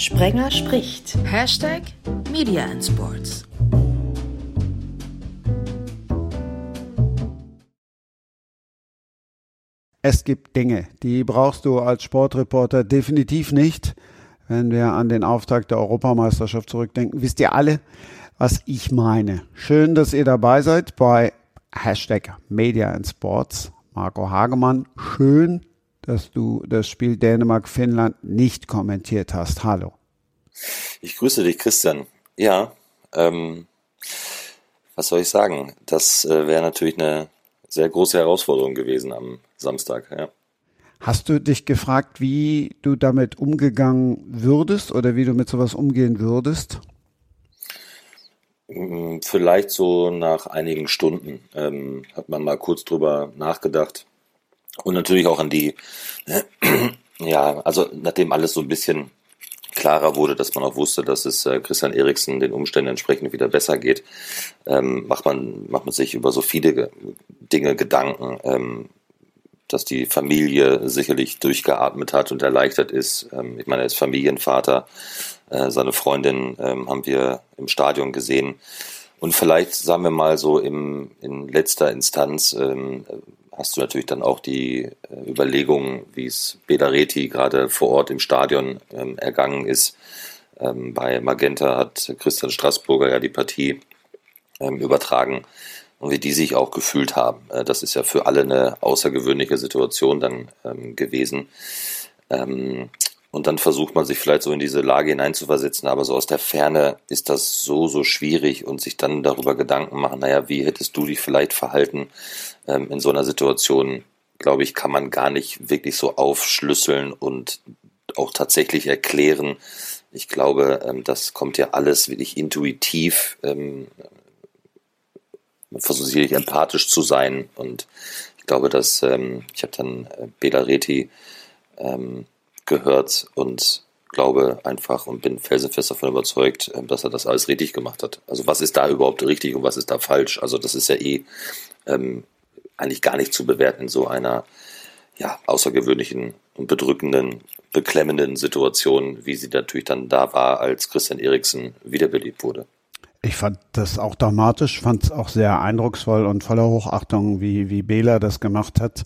Sprenger spricht. #Media and Sports. Es gibt Dinge, die brauchst du als Sportreporter definitiv nicht. Wenn wir an den Auftakt der Europameisterschaft zurückdenken, wisst ihr alle, was ich meine. Schön, dass ihr dabei seid bei #Media and Sports. Marco Hagemann, schön, dass du das Spiel Dänemark-Finnland nicht kommentiert hast. Hallo. Ich grüße dich, Christian. Ja, was soll ich sagen? Das wäre natürlich eine sehr große Herausforderung gewesen am Samstag. Ja. Hast du dich gefragt, wie du damit umgegangen würdest oder wie du mit sowas umgehen würdest? Vielleicht so nach einigen Stunden hat man mal kurz drüber nachgedacht und natürlich auch an die, ja, also nachdem alles so ein bisschen klarer wurde, dass man auch wusste, dass es Christian Eriksen den Umständen entsprechend wieder besser geht, macht man sich über so viele Dinge Gedanken, dass die Familie sicherlich durchgeatmet hat und erleichtert ist. Ich meine, er ist Familienvater, seine Freundin haben wir im Stadion gesehen. Und vielleicht, sagen wir mal so, in letzter Instanz hast du natürlich dann auch die Überlegungen, wie es Bela Reti gerade vor Ort im Stadion ergangen ist. Bei Magenta hat Christian Straßburger ja die Partie übertragen und wie die sich auch gefühlt haben. Das ist ja für alle eine außergewöhnliche Situation dann gewesen. Und dann versucht man sich vielleicht so in diese Lage hineinzuversetzen, aber so aus der Ferne ist das so schwierig und sich dann darüber Gedanken machen, naja, wie hättest du dich vielleicht verhalten in so einer Situation, glaube ich, kann man gar nicht wirklich so aufschlüsseln und auch tatsächlich erklären. Ich glaube, das kommt ja alles wirklich intuitiv, man versucht sicherlich empathisch zu sein und ich glaube, dass ich habe dann Bela Reti gehört und glaube einfach und bin felsenfest davon überzeugt, dass er das alles richtig gemacht hat. Also was ist da überhaupt richtig und was ist da falsch? Also das ist ja eigentlich gar nicht zu bewerten in so einer außergewöhnlichen und bedrückenden, beklemmenden Situation, wie sie natürlich dann da war, als Christian Eriksen wiederbelebt wurde. Ich fand das auch dramatisch, fand es auch sehr eindrucksvoll und voller Hochachtung, wie Bela das gemacht hat.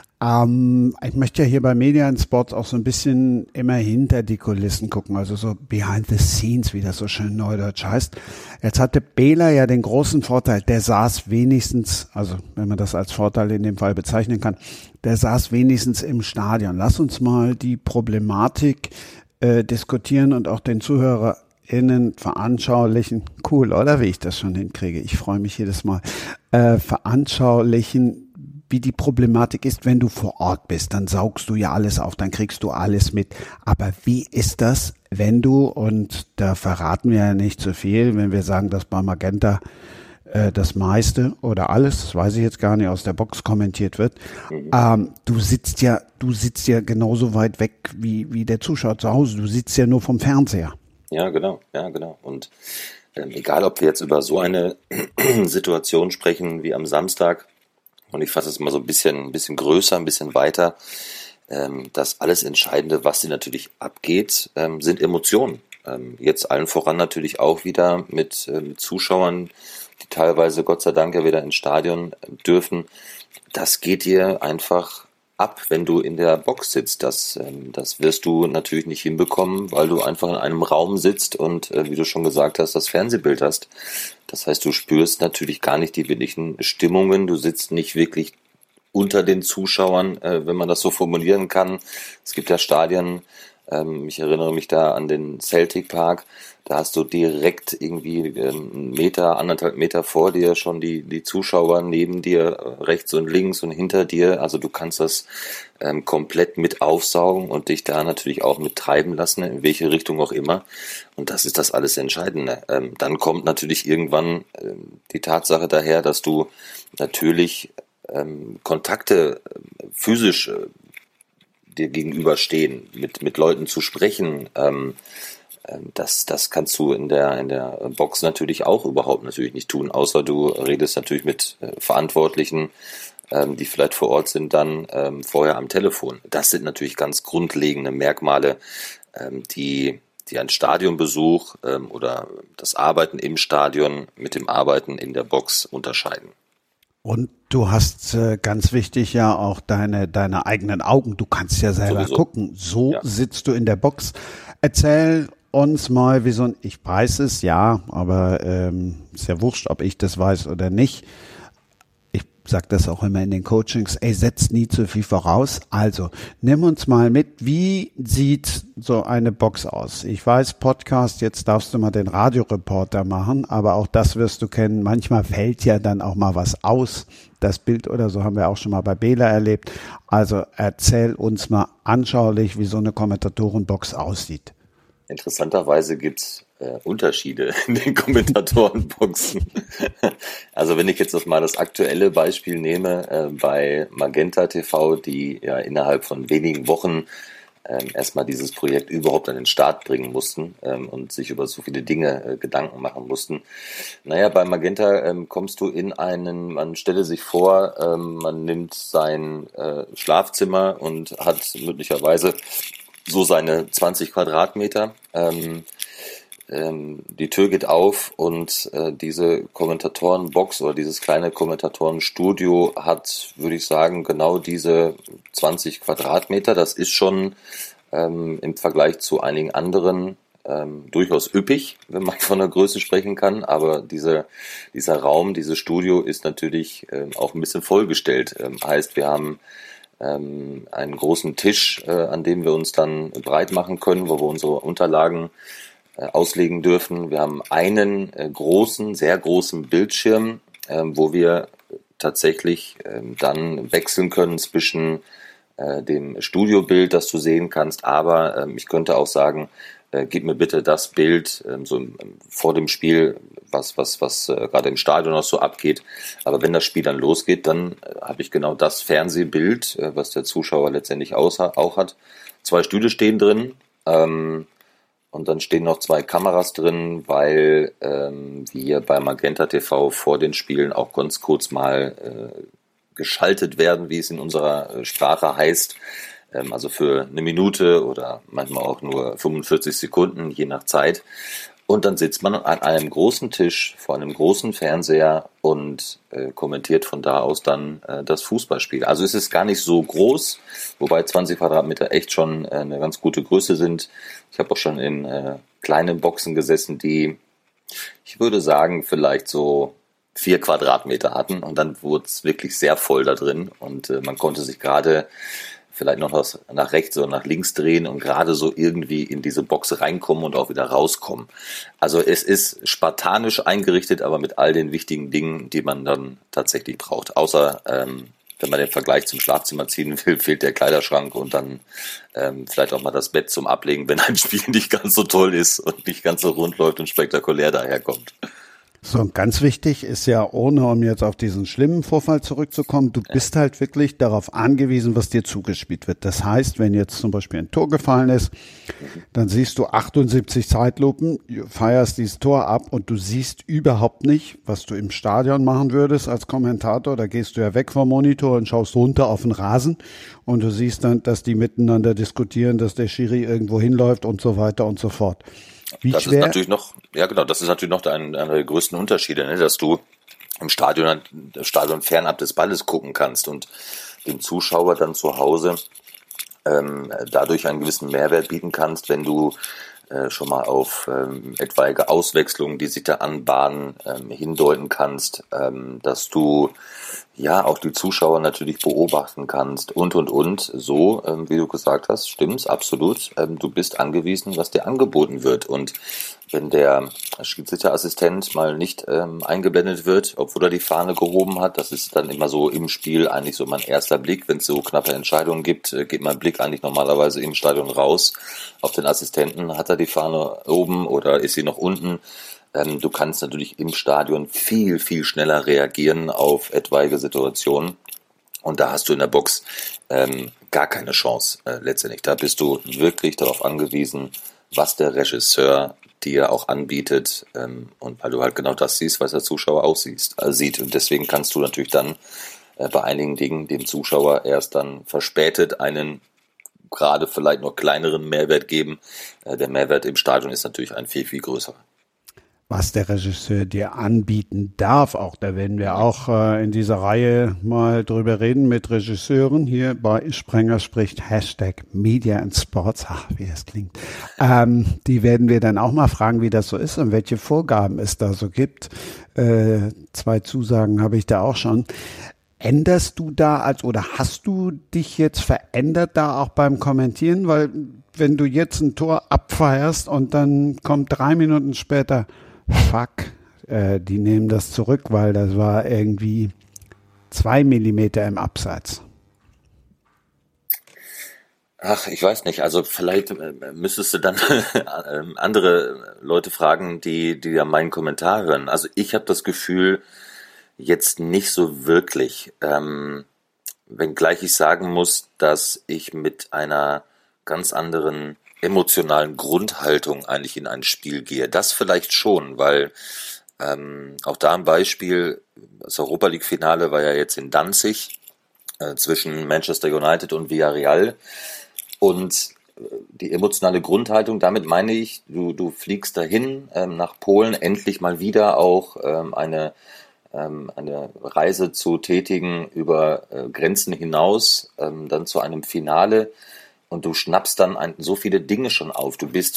Ich möchte ja hier bei Media and Sports auch so ein bisschen immer hinter die Kulissen gucken, also so behind the scenes, wie das so schön neudeutsch heißt. Jetzt hatte Bela ja den großen Vorteil, der saß wenigstens, also wenn man das als Vorteil in dem Fall bezeichnen kann, der saß wenigstens im Stadion. Lass uns mal die Problematik diskutieren und auch den ZuhörerInnen veranschaulichen, cool, oder wie ich das schon hinkriege, ich freue mich jedes Mal, veranschaulichen, wie die Problematik ist, wenn du vor Ort bist, dann saugst du ja alles auf, dann kriegst du alles mit. Aber wie ist das, wenn du, und da verraten wir ja nicht so viel, wenn wir sagen, dass bei Magenta das meiste oder alles, das weiß ich jetzt gar nicht, aus der Box kommentiert wird, du sitzt ja genauso weit weg wie der Zuschauer zu Hause, du sitzt ja nur vom Fernseher. Ja, genau. Und egal, ob wir jetzt über so eine Situation sprechen wie am Samstag, und ich fasse es mal so ein bisschen größer, ein bisschen weiter. Das alles Entscheidende, was sie natürlich abgeht, sind Emotionen. Jetzt allen voran natürlich auch wieder mit Zuschauern, die teilweise Gott sei Dank ja wieder ins Stadion dürfen. Das geht dir einfach ab, wenn du in der Box sitzt. Das wirst du natürlich nicht hinbekommen, weil du einfach in einem Raum sitzt und, wie du schon gesagt hast, das Fernsehbild hast. Das heißt, du spürst natürlich gar nicht die wirklichen Stimmungen. Du sitzt nicht wirklich unter den Zuschauern, wenn man das so formulieren kann. Es gibt ja Stadien, ich erinnere mich da an den Celtic Park, da hast du direkt irgendwie einen Meter, 1,5 Meter vor dir schon die Zuschauer neben dir, rechts und links und hinter dir. Also du kannst das komplett mit aufsaugen und dich da natürlich auch mit treiben lassen, in welche Richtung auch immer. Und das ist das alles Entscheidende. Dann kommt natürlich irgendwann die Tatsache daher, dass du natürlich Kontakte physisch dir gegenüberstehen, mit Leuten zu sprechen, das kannst du in der Box natürlich auch überhaupt natürlich nicht tun, außer du redest natürlich mit Verantwortlichen, die vielleicht vor Ort sind, dann vorher am Telefon. Das sind natürlich ganz grundlegende Merkmale, die die einen Stadionbesuch oder das Arbeiten im Stadion mit dem Arbeiten in der Box unterscheiden. Und du hast ganz wichtig ja auch deine eigenen Augen. Du kannst ja selber gucken. So sitzt du in der Box. Erzähl uns mal, ich weiß es, ja, aber ist ja wurscht, ob ich das weiß oder nicht. Ich sage das auch immer in den Coachings, setzt nie zu viel voraus. Also, nimm uns mal mit, wie sieht so eine Box aus? Ich weiß, Podcast, jetzt darfst du mal den Radioreporter machen, aber auch das wirst du kennen. Manchmal fällt ja dann auch mal was aus, das Bild oder so haben wir auch schon mal bei Bela erlebt. Also, erzähl uns mal anschaulich, wie so eine Kommentatorenbox aussieht. Interessanterweise gibt's Unterschiede in den Kommentatorenboxen. Also wenn ich jetzt mal das aktuelle Beispiel nehme, bei Magenta TV, die ja innerhalb von wenigen Wochen erstmal dieses Projekt überhaupt an den Start bringen mussten und sich über so viele Dinge Gedanken machen mussten. Naja, bei Magenta kommst du man stelle sich vor, man nimmt sein Schlafzimmer und hat möglicherweise so seine 20 Quadratmeter. Die Tür geht auf und diese Kommentatorenbox oder dieses kleine Kommentatorenstudio hat, würde ich sagen, genau diese 20 Quadratmeter. Das ist schon im Vergleich zu einigen anderen durchaus üppig, wenn man von der Größe sprechen kann. Aber dieser Raum, dieses Studio ist natürlich auch ein bisschen vollgestellt. Heißt, wir haben einen großen Tisch, an dem wir uns dann breit machen können, wo wir unsere Unterlagen auslegen dürfen. Wir haben einen großen, sehr großen Bildschirm, wo wir tatsächlich dann wechseln können zwischen dem Studiobild, das du sehen kannst, aber ich könnte auch sagen, gib mir bitte das Bild vor dem Spiel, was gerade im Stadion noch so abgeht. Aber wenn das Spiel dann losgeht, dann habe ich genau das Fernsehbild, was der Zuschauer letztendlich auch hat. 2 Stühle stehen drin und dann stehen noch 2 Kameras drin, weil wir bei Magenta TV vor den Spielen auch ganz kurz mal geschaltet werden, wie es in unserer Sprache heißt. Also für eine Minute oder manchmal auch nur 45 Sekunden, je nach Zeit. Und dann sitzt man an einem großen Tisch vor einem großen Fernseher und kommentiert von da aus dann das Fußballspiel. Also es ist gar nicht so groß, wobei 20 Quadratmeter echt schon eine ganz gute Größe sind. Ich habe auch schon in kleinen Boxen gesessen, die, ich würde sagen, vielleicht so 4 Quadratmeter hatten. Und dann wurde es wirklich sehr voll da drin. Und man konnte sich gerade vielleicht noch was nach rechts oder nach links drehen und gerade so irgendwie in diese Box reinkommen und auch wieder rauskommen. Also es ist spartanisch eingerichtet, aber mit all den wichtigen Dingen, die man dann tatsächlich braucht. Außer, wenn man den Vergleich zum Schlafzimmer ziehen will, fehlt der Kleiderschrank und dann vielleicht auch mal das Bett zum Ablegen, wenn ein Spiel nicht ganz so toll ist und nicht ganz so rund läuft und spektakulär daherkommt. So, und ganz wichtig ist ja, ohne um jetzt auf diesen schlimmen Vorfall zurückzukommen, du bist halt wirklich darauf angewiesen, was dir zugespielt wird. Das heißt, wenn jetzt zum Beispiel ein Tor gefallen ist, dann siehst du 78 Zeitlupen, feierst dieses Tor ab und du siehst überhaupt nicht, was du im Stadion machen würdest als Kommentator. Da gehst du ja weg vom Monitor und schaust runter auf den Rasen und du siehst dann, dass die miteinander diskutieren, dass der Schiri irgendwo hinläuft und so weiter und so fort. Das ist natürlich noch einer der größten Unterschiede, ne? Dass du im Stadion fernab des Balles gucken kannst und dem Zuschauer dann zu Hause dadurch einen gewissen Mehrwert bieten kannst, wenn du schon mal auf etwaige Auswechslungen, die sich da anbahnen, hindeuten kannst, dass du ja auch die Zuschauer natürlich beobachten kannst und. So, wie du gesagt hast, stimmt's, absolut. Du bist angewiesen, was dir angeboten wird. Und wenn der Schiedsrichterassistent mal nicht eingeblendet wird, obwohl er die Fahne gehoben hat, das ist dann immer so im Spiel eigentlich so mein erster Blick. Wenn es so knappe Entscheidungen gibt, geht mein Blick eigentlich normalerweise im Stadion raus auf den Assistenten. Hat er die Fahne oben oder ist sie noch unten? Du kannst natürlich im Stadion viel, viel schneller reagieren auf etwaige Situationen. Und da hast du in der Box gar keine Chance letztendlich. Da bist du wirklich darauf angewiesen, was der Regisseur dir auch anbietet. Und weil du halt genau das siehst, was der Zuschauer auch sieht. Und deswegen kannst du natürlich dann bei einigen Dingen dem Zuschauer erst dann verspätet einen gerade vielleicht noch kleineren Mehrwert geben. Der Mehrwert im Stadion ist natürlich ein viel, viel größerer. Was der Regisseur dir anbieten darf, auch da werden wir auch in dieser Reihe mal drüber reden mit Regisseuren. Hier bei Sprenger spricht #Media and Sports. Ach, wie das klingt. Die werden wir dann auch mal fragen, wie das so ist und welche Vorgaben es da so gibt. 2 Zusagen habe ich da auch schon. Änderst du da oder hast du dich jetzt verändert da auch beim Kommentieren? Weil wenn du jetzt ein Tor abfeierst und dann kommt 3 Minuten später, fuck, die nehmen das zurück, weil das war irgendwie 2 Millimeter im Abseits. Ach, ich weiß nicht. Also vielleicht müsstest du dann andere Leute fragen, die ja meinen Kommentar hören. Also ich habe das Gefühl, jetzt nicht so wirklich. Wenngleich ich sagen muss, dass ich mit einer ganz anderen emotionalen Grundhaltung eigentlich in ein Spiel gehe. Das vielleicht schon, weil auch da ein Beispiel, das Europa League Finale war ja jetzt in Danzig zwischen Manchester United und Villarreal und die emotionale Grundhaltung, damit meine ich, du fliegst dahin nach Polen, endlich mal wieder auch eine Reise zu tätigen über Grenzen hinaus, dann zu einem Finale. Und du schnappst dann so viele Dinge schon auf. Du bist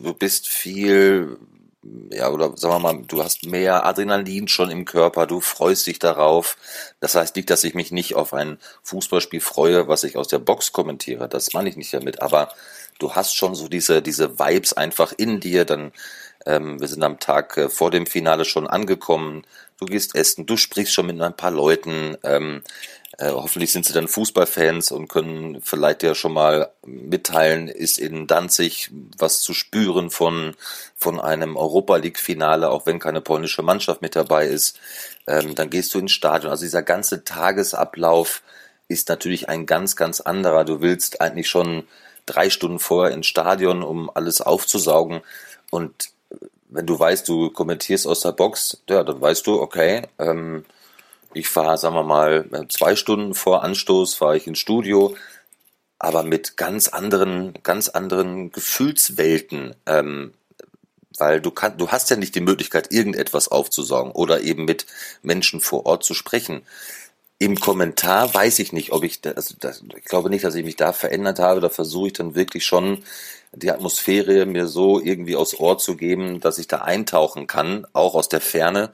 viel, ja, oder sagen wir mal, du hast mehr Adrenalin schon im Körper, du freust dich darauf. Das heißt nicht, dass ich mich nicht auf ein Fußballspiel freue, was ich aus der Box kommentiere. Das meine ich nicht damit. Aber du hast schon so diese Vibes einfach in dir. Dann, wir sind am Tag vor dem Finale schon angekommen. Du gehst essen, du sprichst schon mit ein paar Leuten. Hoffentlich sind sie dann Fußballfans und können vielleicht ja schon mal mitteilen, ist in Danzig was zu spüren von einem Europa League Finale, auch wenn keine polnische Mannschaft mit dabei ist. Dann gehst du ins Stadion. Also dieser ganze Tagesablauf ist natürlich ein ganz, ganz anderer. Du willst eigentlich schon 3 Stunden vorher ins Stadion, um alles aufzusaugen. Und wenn du weißt, du kommentierst aus der Box, ja, dann weißt du, okay, ich fahre, sagen wir mal, 2 Stunden vor Anstoß fahre ich ins Studio, aber mit ganz anderen Gefühlswelten, weil du hast ja nicht die Möglichkeit, irgendetwas aufzusaugen oder eben mit Menschen vor Ort zu sprechen. Im Kommentar weiß ich nicht, ich glaube nicht, dass ich mich da verändert habe. Da versuche ich dann wirklich schon, die Atmosphäre mir so irgendwie aufs Ohr zu geben, dass ich da eintauchen kann, auch aus der Ferne.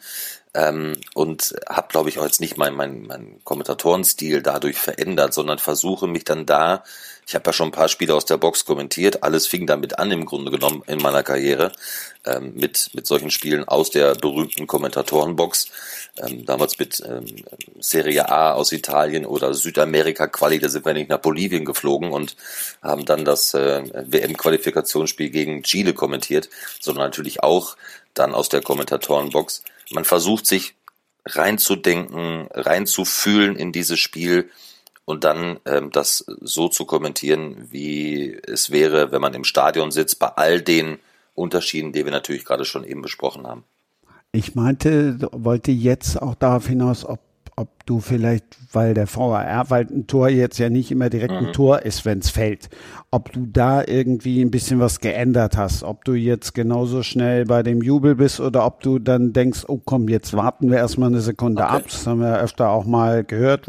Und habe, glaube ich, auch jetzt nicht mein Kommentatorenstil dadurch verändert, sondern versuche mich dann ich habe ja schon ein paar Spiele aus der Box kommentiert, alles fing damit an im Grunde genommen in meiner Karriere, mit solchen Spielen aus der berühmten Kommentatorenbox, damals mit Serie A aus Italien oder Südamerika-Quali, da sind wir nicht nach Bolivien geflogen und haben dann das WM-Qualifikationsspiel gegen Chile kommentiert, sondern natürlich auch dann aus der Kommentatorenbox. Man versucht sich reinzudenken, reinzufühlen in dieses Spiel und dann das so zu kommentieren, wie es wäre, wenn man im Stadion sitzt, bei all den Unterschieden, die wir natürlich gerade schon eben besprochen haben. Ich wollte jetzt auch darauf hinaus, ob du vielleicht, weil ein Tor jetzt ja nicht immer direkt ein Tor ist, wenn es fällt, ob du da irgendwie ein bisschen was geändert hast, ob du jetzt genauso schnell bei dem Jubel bist oder ob du dann denkst, oh komm, jetzt warten wir erstmal eine Sekunde ab. Das haben wir öfter auch mal gehört,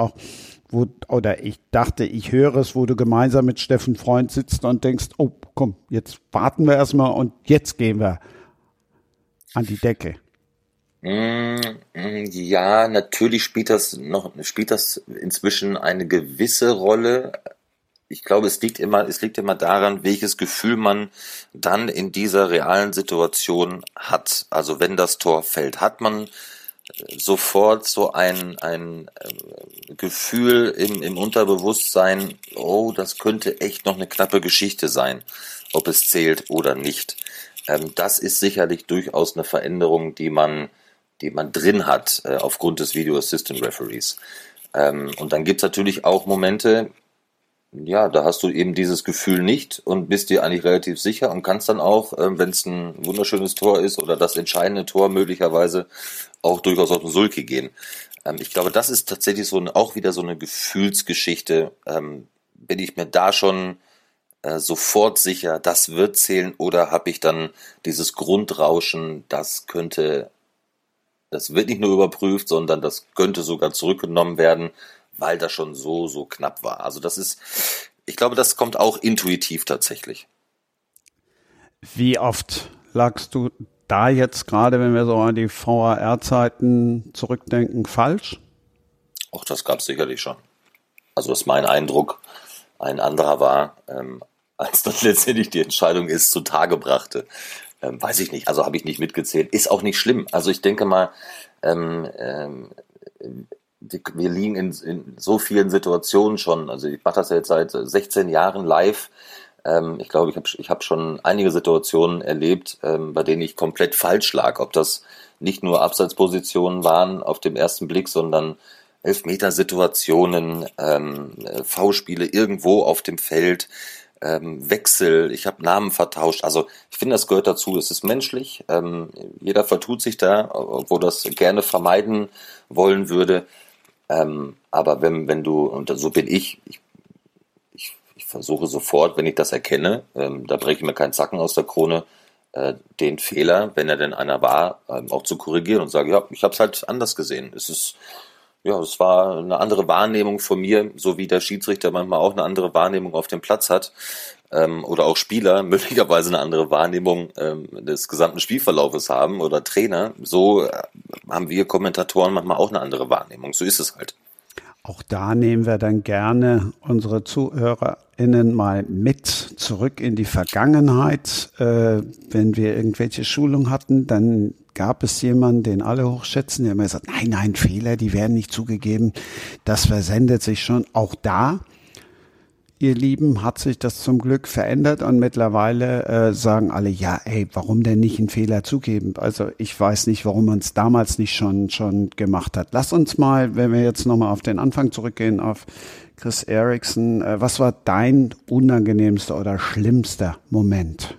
ich höre es, wo du gemeinsam mit Steffen Freund sitzt und denkst, oh komm, jetzt warten wir erstmal und jetzt gehen wir an die Decke. Ja, natürlich spielt das inzwischen eine gewisse Rolle. Ich glaube, es liegt immer daran, welches Gefühl man dann in dieser realen Situation hat. Also wenn das Tor fällt, hat man sofort so ein Gefühl im Unterbewusstsein, oh, das könnte echt noch eine knappe Geschichte sein, ob es zählt oder nicht. Das ist sicherlich durchaus eine Veränderung, die man drin hat, aufgrund des Video Assistant Referees. Und dann gibt's natürlich auch Momente, ja, da hast du eben dieses Gefühl nicht und bist dir eigentlich relativ sicher und kannst dann auch, wenn es ein wunderschönes Tor ist oder das entscheidende Tor möglicherweise, auch durchaus auf den Sulki gehen. Ich glaube, das ist tatsächlich auch wieder so eine Gefühlsgeschichte, bin ich mir da schon sofort sicher, das wird zählen, oder habe ich dann dieses Grundrauschen, das wird nicht nur überprüft, sondern das könnte sogar zurückgenommen werden, weil das schon so knapp war. Also ich glaube, das kommt auch intuitiv tatsächlich. Wie oft lagst du da jetzt gerade, wenn wir so an die VAR-Zeiten zurückdenken, falsch? Auch das gab es sicherlich schon. Also ist mein Eindruck, ein anderer war, als dann letztendlich die Entscheidung zutage brachte. Weiß ich nicht, also habe ich nicht mitgezählt. Ist auch nicht schlimm. Also ich denke mal, wir liegen in so vielen Situationen schon. Also ich mache das ja jetzt seit 16 Jahren live. Ich glaube, ich hab schon einige Situationen erlebt, bei denen ich komplett falsch lag. Ob das nicht nur Abseitspositionen waren auf dem ersten Blick, sondern Elfmetersituationen, Foulspiele irgendwo auf dem Feld, Wechsel, ich habe Namen vertauscht. Also ich finde, das gehört dazu. Es ist menschlich. Jeder vertut sich da, obwohl das gerne vermeiden wollen würde. Aber wenn du, und so bin ich versuche sofort, wenn ich das erkenne, da breche ich mir keinen Zacken aus der Krone, den Fehler, wenn er denn einer war, auch zu korrigieren und sage, ja, ich habe es halt anders gesehen. Es war eine andere Wahrnehmung von mir, so wie der Schiedsrichter manchmal auch eine andere Wahrnehmung auf dem Platz hat, oder auch Spieler möglicherweise eine andere Wahrnehmung des gesamten Spielverlaufes haben oder Trainer. So haben wir Kommentatoren manchmal auch eine andere Wahrnehmung. So ist es halt. Auch da nehmen wir dann gerne unsere ZuhörerInnen mal mit zurück in die Vergangenheit. Wenn wir irgendwelche Schulungen hatten, dann gab es jemanden, den alle hochschätzen, der immer sagt, nein, Fehler, die werden nicht zugegeben. Das versendet sich schon. Auch da, ihr Lieben, hat sich das zum Glück verändert und mittlerweile sagen alle, ja, warum denn nicht einen Fehler zugeben? Also ich weiß nicht, warum man es damals nicht schon gemacht hat. Lass uns mal, wenn wir jetzt nochmal auf den Anfang zurückgehen, auf Chris Eriksen, was war dein unangenehmster oder schlimmster Moment?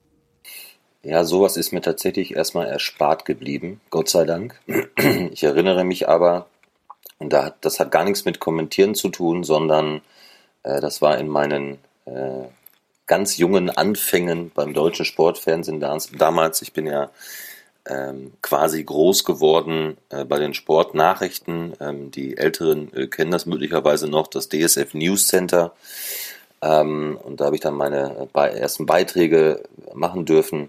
Ja, sowas ist mir tatsächlich erstmal erspart geblieben, Gott sei Dank. Ich erinnere mich aber, und das hat gar nichts mit Kommentieren zu tun, sondern das war in meinen ganz jungen Anfängen beim deutschen Sportfernsehen damals. Ich bin ja quasi groß geworden bei den Sportnachrichten. Die Älteren kennen das möglicherweise noch, das DSF News Center. Und da habe ich dann meine ersten Beiträge machen dürfen.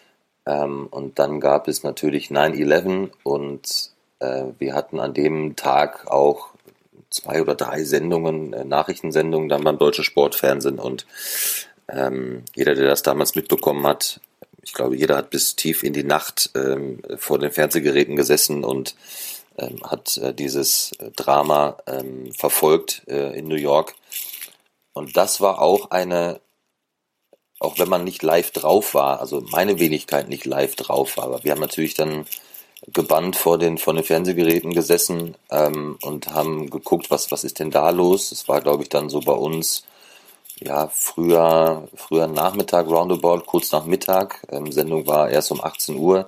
Und dann gab es natürlich 9/11 und wir hatten an dem Tag auch 2 oder 3 Sendungen, Nachrichtensendungen dann beim deutschen Sportfernsehen, und jeder, der das damals mitbekommen hat, ich glaube, jeder hat bis tief in die Nacht vor den Fernsehgeräten gesessen und hat dieses Drama verfolgt in New York. Und das war auch auch wenn man nicht live drauf war, also meine Wenigkeit nicht live drauf war, aber wir haben natürlich dann gebannt vor den Fernsehgeräten gesessen und haben geguckt, was ist denn da los. Es war, glaube ich, dann so bei uns, ja, früher Nachmittag, roundabout, kurz nach Mittag. Sendung war erst um 18 Uhr.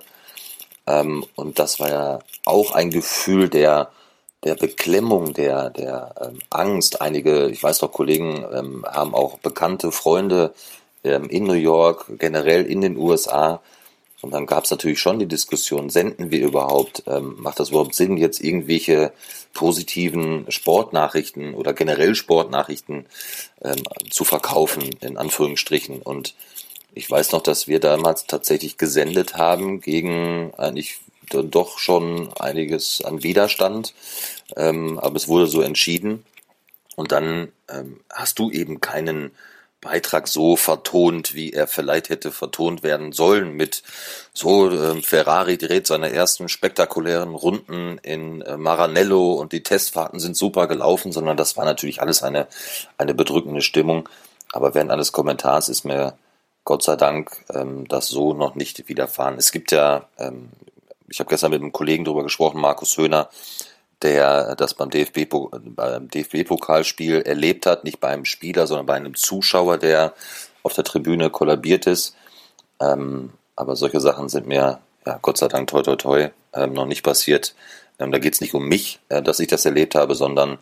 Und das war ja auch ein Gefühl der Beklemmung, der Angst. Einige, ich weiß noch, Kollegen haben auch bekannte Freunde in New York, generell in den USA. Und dann gab es natürlich schon die Diskussion, senden wir überhaupt, macht das überhaupt Sinn, jetzt irgendwelche positiven Sportnachrichten oder generell Sportnachrichten zu verkaufen, in Anführungsstrichen. Und ich weiß noch, dass wir damals tatsächlich gesendet haben gegen eigentlich doch schon einiges an Widerstand, aber es wurde so entschieden. Und dann hast du eben keinen Beitrag so vertont, wie er vielleicht hätte vertont werden sollen, mit Ferrari dreht seine ersten spektakulären Runden in Maranello und die Testfahrten sind super gelaufen, sondern das war natürlich alles eine bedrückende Stimmung. Aber während eines Kommentars ist mir Gott sei Dank das so noch nicht widerfahren. Es gibt ja, ich habe gestern mit einem Kollegen darüber gesprochen, Markus Höhner, der das beim DFB-Pokalspiel erlebt hat, nicht bei einem Spieler, sondern bei einem Zuschauer, der auf der Tribüne kollabiert ist. Aber solche Sachen sind mir, ja, Gott sei Dank, toi toi toi, noch nicht passiert. Da geht es nicht um mich, dass ich das erlebt habe, sondern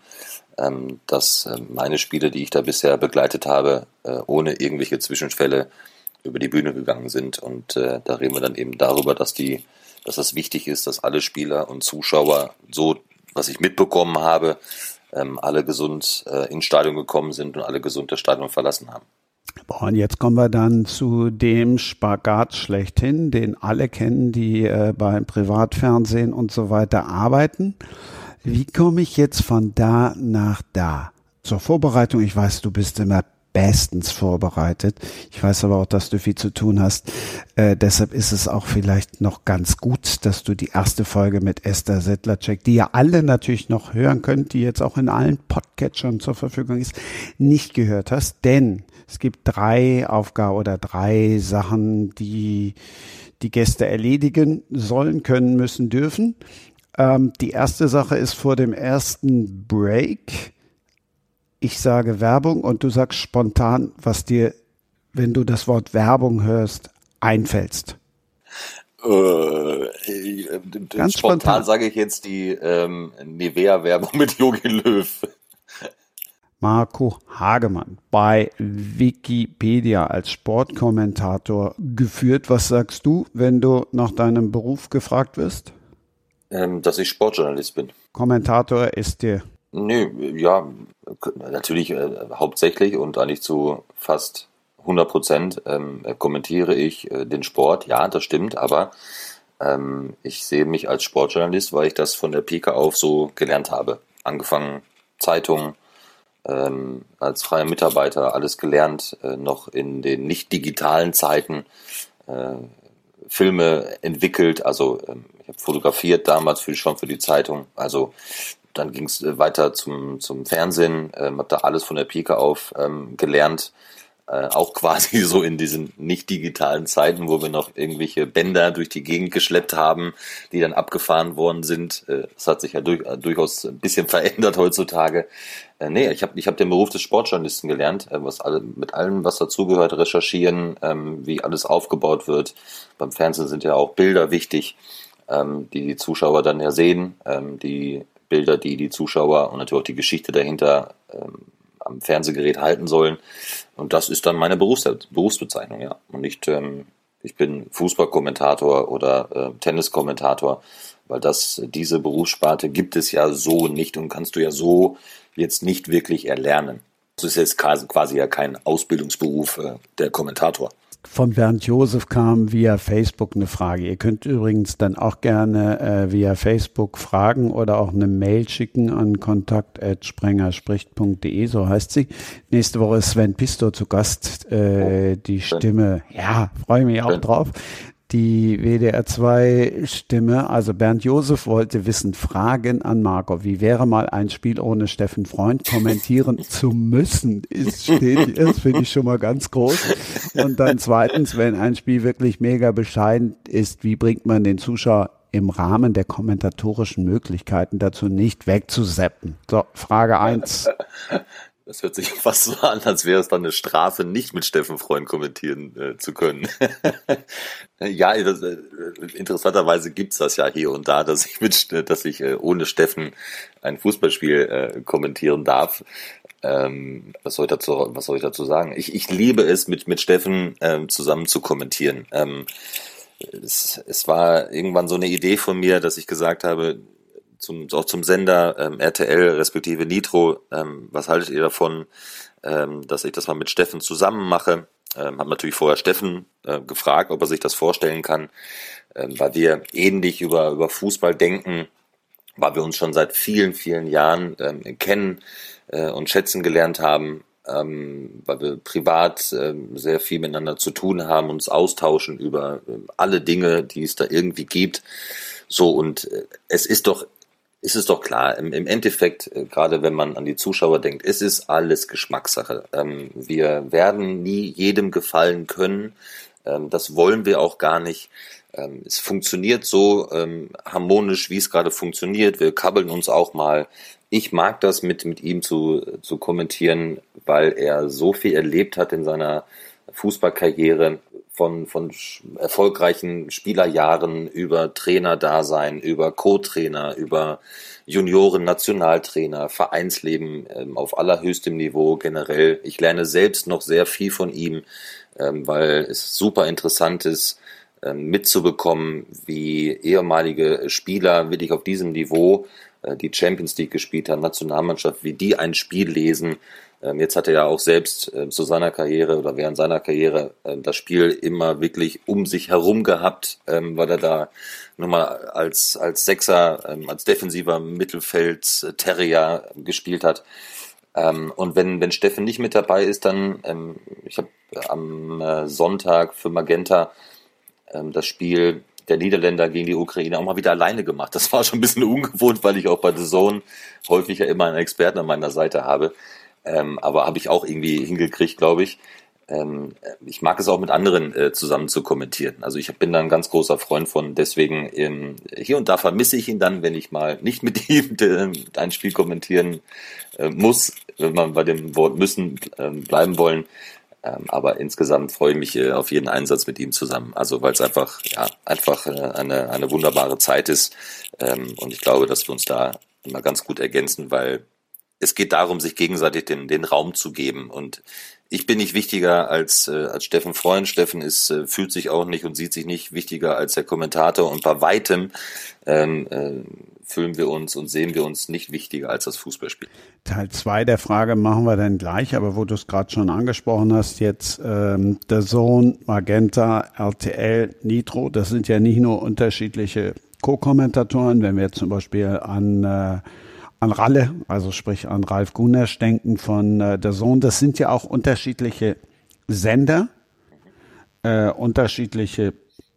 dass meine Spiele, die ich da bisher begleitet habe, ohne irgendwelche Zwischenfälle über die Bühne gegangen sind. Und da reden wir dann eben darüber, dass das wichtig ist, dass alle Spieler und Zuschauer, so was ich mitbekommen habe, alle gesund ins Stadion gekommen sind und alle gesund das Stadion verlassen haben. Boah, und jetzt kommen wir dann zu dem Spagat schlechthin, den alle kennen, die beim Privatfernsehen und so weiter arbeiten. Wie komme ich jetzt von da nach da? Zur Vorbereitung, ich weiß, du bist immer bestens vorbereitet. Ich weiß aber auch, dass du viel zu tun hast. Deshalb ist es auch vielleicht noch ganz gut, dass du die erste Folge mit Esther Sedlacek, die ihr alle natürlich noch hören könnt, die jetzt auch in allen Podcatchern zur Verfügung ist, nicht gehört hast. Denn es gibt 3 Aufgaben oder 3 Sachen, die die Gäste erledigen sollen, können, müssen, dürfen. Die erste Sache ist vor dem ersten Break. Ich sage Werbung und du sagst spontan, was dir, wenn du das Wort Werbung hörst, einfällst. Ganz spontan sage ich jetzt die Nivea-Werbung mit Jogi Löw. Marco Hagemann, bei Wikipedia als Sportkommentator geführt. Was sagst du, wenn du nach deinem Beruf gefragt wirst? Dass ich Sportjournalist bin. Kommentator ist dir? Nö, ja, natürlich hauptsächlich und eigentlich zu fast 100% kommentiere ich den Sport. Ja, das stimmt, aber ich sehe mich als Sportjournalist, weil ich das von der Pike auf so gelernt habe. Angefangen Zeitung, als freier Mitarbeiter, alles gelernt, noch in den nicht digitalen Zeiten, Filme entwickelt, also ich habe fotografiert damals schon für die Zeitung, also dann ging es weiter zum Fernsehen, habe da alles von der Pike auf gelernt, auch quasi so in diesen nicht digitalen Zeiten, wo wir noch irgendwelche Bänder durch die Gegend geschleppt haben, die dann abgefahren worden sind. Das hat sich ja durchaus ein bisschen verändert heutzutage. Ich hab den Beruf des Sportjournalisten gelernt, mit allem, was dazugehört, recherchieren, wie alles aufgebaut wird. Beim Fernsehen sind ja auch Bilder wichtig, die Zuschauer dann ja sehen, die Bilder, die Zuschauer und natürlich auch die Geschichte dahinter am Fernsehgerät halten sollen. Und das ist dann meine Berufsbezeichnung, ja. Und nicht, ich bin Fußballkommentator oder Tenniskommentator, weil diese Berufssparte gibt es ja so nicht und kannst du ja so jetzt nicht wirklich erlernen. Das ist jetzt quasi ja kein Ausbildungsberuf, der Kommentator. Von Bernd Josef kam via Facebook eine Frage. Ihr könnt übrigens dann auch gerne via Facebook fragen oder auch eine Mail schicken an kontakt@sprengerspricht.de, so heißt sie. Nächste Woche ist Sven Pistor zu Gast. Die Stimme, ja, freue mich auch drauf. Die WDR2-Stimme, also Bernd Josef wollte wissen, Fragen an Marco. Wie wäre mal ein Spiel ohne Steffen Freund kommentieren zu müssen? Das finde ich schon mal ganz groß. Und dann zweitens, wenn ein Spiel wirklich mega bescheiden ist, wie bringt man den Zuschauer im Rahmen der kommentatorischen Möglichkeiten dazu, nicht wegzuseppen? So, Frage 1. Das hört sich fast so an, als wäre es dann eine Strafe, nicht mit Steffen Freund kommentieren zu können. Ja, interessanterweise gibt's das ja hier und da, dass ich ohne Steffen ein Fußballspiel kommentieren darf. Was soll ich dazu sagen? Ich liebe es, mit Steffen zusammen zu kommentieren. Es war irgendwann so eine Idee von mir, dass ich gesagt habe, auch zum Sender RTL respektive Nitro, was haltet ihr davon, dass ich das mal mit Steffen zusammen mache? Hab natürlich vorher Steffen gefragt, ob er sich das vorstellen kann, weil wir ähnlich über Fußball denken, weil wir uns schon seit vielen, vielen Jahren kennen und schätzen gelernt haben, weil wir privat sehr viel miteinander zu tun haben, uns austauschen über alle Dinge, die es da irgendwie gibt. So, und es ist doch klar, im Endeffekt, gerade wenn man an die Zuschauer denkt, es ist alles Geschmackssache. Wir werden nie jedem gefallen können. Das wollen wir auch gar nicht. Es funktioniert so harmonisch, wie es gerade funktioniert. Wir kabbeln uns auch mal. Ich mag das mit ihm zu kommentieren, weil er so viel erlebt hat in seiner Fußballkarriere, von erfolgreichen Spielerjahren über Trainerdasein, über Co-Trainer, über Junioren, Nationaltrainer, Vereinsleben auf allerhöchstem Niveau generell. Ich lerne selbst noch sehr viel von ihm, weil es super interessant ist, mitzubekommen, wie ehemalige Spieler wirklich auf diesem Niveau die Champions League gespielt haben, Nationalmannschaft, wie die ein Spiel lesen. Jetzt hat er ja auch selbst zu seiner Karriere oder während seiner Karriere das Spiel immer wirklich um sich herum gehabt, weil er da nochmal als Sechser, als defensiver Mittelfeld-Terrier gespielt hat. Und wenn Steffen nicht mit dabei ist, dann, ich habe am Sonntag für Magenta das Spiel der Niederländer gegen die Ukraine auch mal wieder alleine gemacht. Das war schon ein bisschen ungewohnt, weil ich auch bei The Zone häufig ja immer einen Experten an meiner Seite habe. Aber habe ich auch irgendwie hingekriegt, glaube ich. Ich mag es auch mit anderen zusammen zu kommentieren. Also ich bin da ein ganz großer Freund von. Deswegen hier und da vermisse ich ihn dann, wenn ich mal nicht mit ihm ein Spiel kommentieren muss, wenn man bei dem Wort müssen bleiben wollen. Aber insgesamt freue ich mich auf jeden Einsatz mit ihm zusammen. Also weil es einfach eine wunderbare Zeit ist. Und ich glaube, dass wir uns da immer ganz gut ergänzen, weil es geht darum, sich gegenseitig den Raum zu geben. Und ich bin nicht wichtiger als Steffen Freund. Steffen fühlt sich auch nicht und sieht sich nicht wichtiger als der Kommentator. Und bei weitem fühlen wir uns und sehen wir uns nicht wichtiger als das Fußballspiel. Teil 2 der Frage machen wir dann gleich, aber wo du es gerade schon angesprochen hast, jetzt The Zone, Magenta, RTL, Nitro, das sind ja nicht nur unterschiedliche Co-Kommentatoren, wenn wir jetzt zum Beispiel an Ralle, also sprich an Ralf Gunesch denken von The Zone, das sind ja auch unterschiedliche Sender, unterschiedliche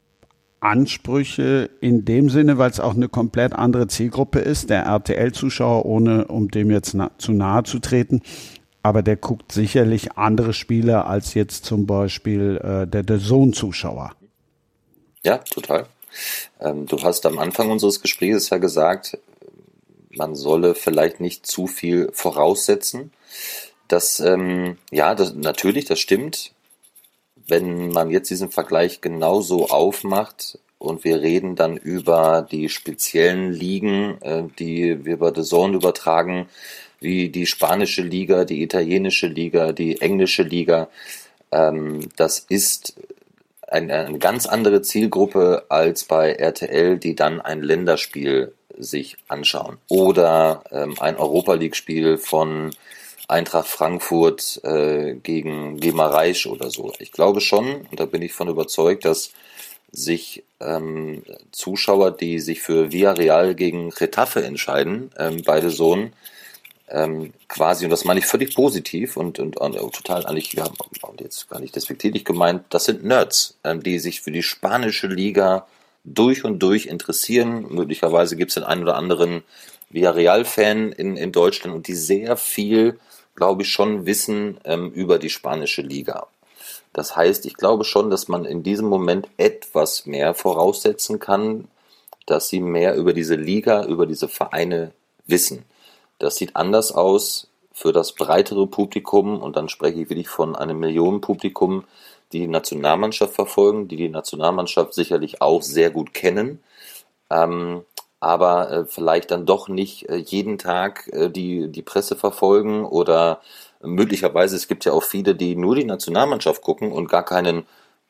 Ansprüche in dem Sinne, weil es auch eine komplett andere Zielgruppe ist, der RTL-Zuschauer, ohne um dem jetzt zu nahe zu treten, aber der guckt sicherlich andere Spiele als jetzt zum Beispiel der The Zone-Zuschauer. Ja, total. Du hast am Anfang unseres Gesprächs ja gesagt, man solle vielleicht nicht zu viel voraussetzen. Das natürlich, das stimmt. Wenn man jetzt diesen Vergleich genauso aufmacht und wir reden dann über die speziellen Ligen, die wir bei The Zone übertragen, wie die spanische Liga, die italienische Liga, die englische Liga, das ist eine ganz andere Zielgruppe als bei RTL, die dann ein Länderspiel sich anschauen oder ein Europa-League-Spiel von Eintracht Frankfurt gegen Guimarães oder so. Ich glaube schon, und da bin ich von überzeugt, dass sich Zuschauer, die sich für Villarreal gegen Getafe entscheiden, bei The Zone, quasi, und das meine ich völlig positiv und total eigentlich, ja, und jetzt gar nicht despektierlich gemeint, das sind Nerds, die sich für die spanische Liga durch und durch interessieren. Möglicherweise gibt es den einen oder anderen Villarreal-Fan in Deutschland und die sehr viel, glaube ich, schon wissen über die spanische Liga. Das heißt, ich glaube schon, dass man in diesem Moment etwas mehr voraussetzen kann, dass sie mehr über diese Liga, über diese Vereine wissen. Das sieht anders aus für das breitere Publikum und dann spreche ich wirklich von einem Millionenpublikum, die Nationalmannschaft verfolgen, die Nationalmannschaft sicherlich auch sehr gut kennen, aber vielleicht dann doch nicht jeden Tag die Presse verfolgen oder möglicherweise, es gibt ja auch viele, die nur die Nationalmannschaft gucken und gar keinen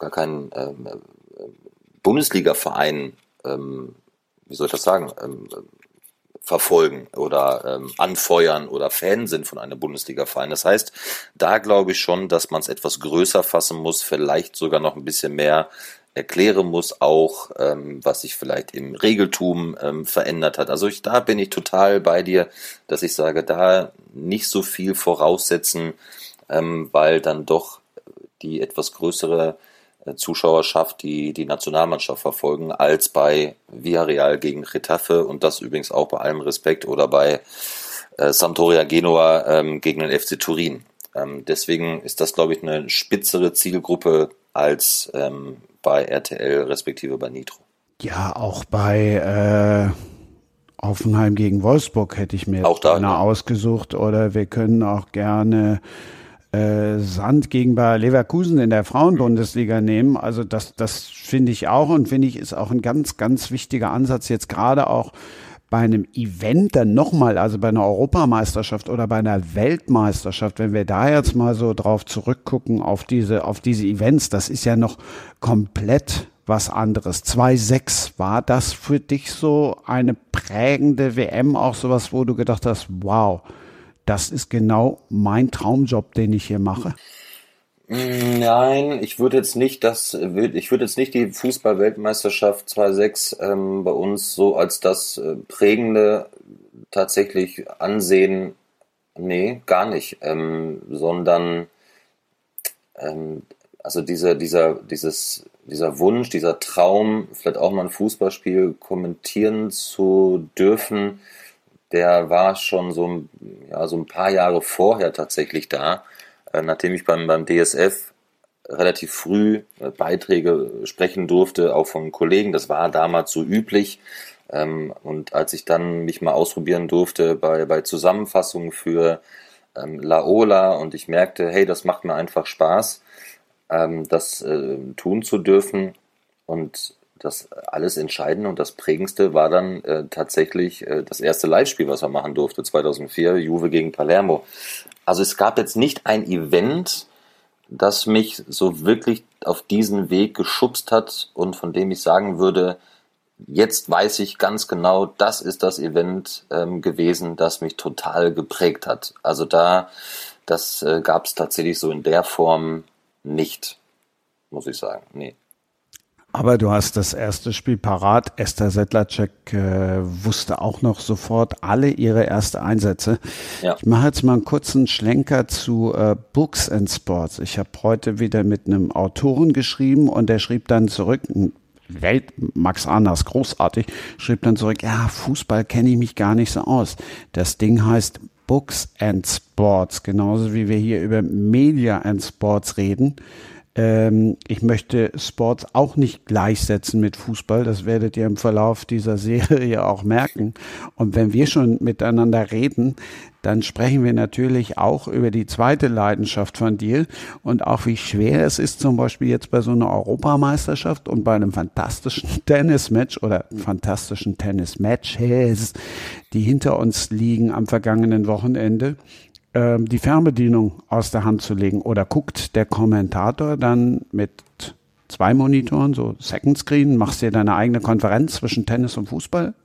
Bundesliga-Verein, wie soll ich das sagen, verfolgen oder anfeuern oder Fan sind von einem Bundesliga-Verein. Das heißt, da glaube ich schon, dass man es etwas größer fassen muss, vielleicht sogar noch ein bisschen mehr erklären muss, auch was sich vielleicht im Regeltum verändert hat. Also da bin ich total bei dir, dass ich sage, da nicht so viel voraussetzen, weil dann doch die etwas größere Zuschauerschaft, die Nationalmannschaft verfolgen, als bei Villarreal gegen Getafe und das übrigens auch bei allem Respekt oder bei Sampdoria Genua gegen den FC Turin. Deswegen ist das, glaube ich, eine spitzere Zielgruppe als bei RTL respektive bei Nitro. Ja, auch bei Hoffenheim gegen Wolfsburg hätte ich mir jetzt gerne ausgesucht oder wir können auch gerne Sand gegen Bayer Leverkusen in der Frauenbundesliga nehmen. Also das finde ich auch und finde ich ist auch ein ganz, ganz wichtiger Ansatz jetzt gerade auch bei einem Event dann nochmal, also bei einer Europameisterschaft oder bei einer Weltmeisterschaft, wenn wir da jetzt mal so drauf zurückgucken auf diese Events, das ist ja noch komplett was anderes. 2-6, war das für dich so eine prägende WM, auch sowas, wo du gedacht hast, wow, das ist genau mein Traumjob, den ich hier mache? Nein, ich würde jetzt nicht die Fußball-Weltmeisterschaft 2006 bei uns so als das prägende tatsächlich ansehen. Nee, gar nicht. Sondern also dieser Wunsch, dieser Traum, vielleicht auch mal ein Fußballspiel kommentieren zu dürfen, der war schon so ein paar Jahre vorher tatsächlich da, nachdem ich beim DSF relativ früh Beiträge sprechen durfte, auch von Kollegen. Das war damals so üblich. Und als ich dann mich mal ausprobieren durfte bei Zusammenfassungen für Laola und ich merkte, hey, das macht mir einfach Spaß, das tun zu dürfen. Und das alles Entscheidende und das Prägendste war dann tatsächlich das erste Live-Spiel, was man machen durfte, 2004, Juve gegen Palermo. Also es gab jetzt nicht ein Event, das mich so wirklich auf diesen Weg geschubst hat und von dem ich sagen würde, jetzt weiß ich ganz genau, das ist das Event gewesen, das mich total geprägt hat. Also das gab es tatsächlich so in der Form nicht, muss ich sagen, nee. Aber du hast das erste Spiel parat. Esther Sedlacek wusste auch noch sofort alle ihre erste Einsätze. Ja. Ich mache jetzt mal einen kurzen Schlenker zu Books and Sports. Ich habe heute wieder mit einem Autoren geschrieben und der schrieb dann zurück, Max Anders, großartig, schrieb dann zurück, ja, Fußball kenne ich mich gar nicht so aus. Das Ding heißt Books and Sports, genauso wie wir hier über Media and Sports reden. Ich möchte Sports auch nicht gleichsetzen mit Fußball. Das werdet ihr im Verlauf dieser Serie auch merken. Und wenn wir schon miteinander reden, dann sprechen wir natürlich auch über die zweite Leidenschaft von dir und auch wie schwer es ist, zum Beispiel jetzt bei so einer Europameisterschaft und bei einem fantastischen Tennismatch oder fantastischen Tennismatches, die hinter uns liegen am vergangenen Wochenende, die Fernbedienung aus der Hand zu legen. Oder guckt der Kommentator dann mit 2 Monitoren, so Second Screen, machst dir deine eigene Konferenz zwischen Tennis und Fußball?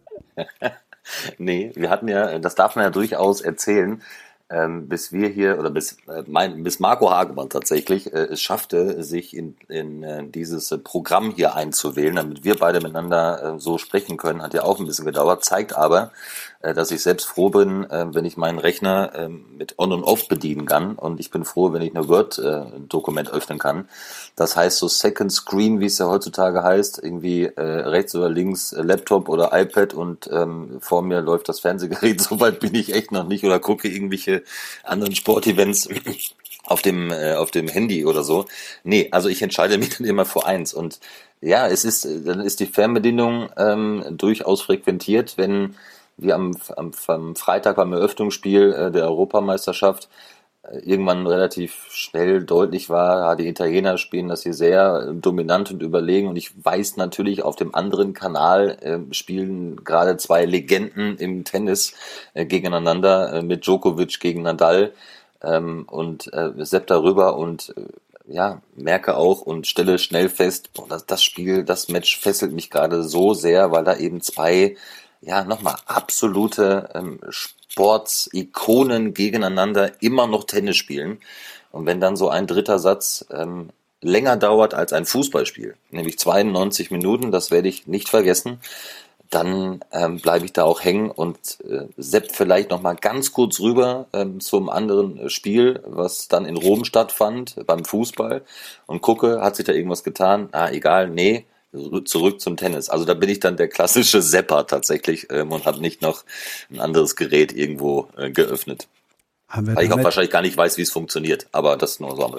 Nee, wir hatten ja, das darf man ja durchaus erzählen, bis wir hier, oder bis Marco Hagemann tatsächlich es schaffte, sich in dieses Programm hier einzuwählen, damit wir beide miteinander so sprechen können, hat ja auch ein bisschen gedauert, zeigt aber, dass ich selbst froh bin, wenn ich meinen Rechner mit On und Off bedienen kann, und ich bin froh, wenn ich eine Word-Dokument öffnen kann. Das heißt, so Second Screen, wie es ja heutzutage heißt, irgendwie rechts oder links Laptop oder iPad und vor mir läuft das Fernsehgerät, soweit bin ich echt noch nicht, oder gucke irgendwelche anderen Sportevents auf dem Handy oder so. Nee, also ich entscheide mich dann immer für eins, und ja, dann ist die Fernbedienung durchaus frequentiert, wenn wie am Freitag beim Eröffnungsspiel der Europameisterschaft irgendwann relativ schnell deutlich war, die Italiener spielen das hier sehr dominant und überlegen, und ich weiß natürlich, auf dem anderen Kanal spielen gerade 2 Legenden im Tennis gegeneinander, mit Djokovic gegen Nadal, und sepp darüber und ja, merke auch und stelle schnell fest, das Match fesselt mich gerade so sehr, weil da eben 2 nochmal absolute Sports-Ikonen gegeneinander immer noch Tennis spielen. Und wenn dann so ein dritter Satz länger dauert als ein Fußballspiel, nämlich 92 Minuten, das werde ich nicht vergessen, dann bleibe ich da auch hängen und sepp vielleicht nochmal ganz kurz rüber zum anderen Spiel, was dann in Rom stattfand, beim Fußball, und gucke, hat sich da irgendwas getan? Egal, nee, zurück zum Tennis. Also da bin ich dann der klassische Sepper tatsächlich und habe nicht noch ein anderes Gerät irgendwo geöffnet. Weil ich auch wahrscheinlich gar nicht weiß, wie es funktioniert, aber das nur so am Rand.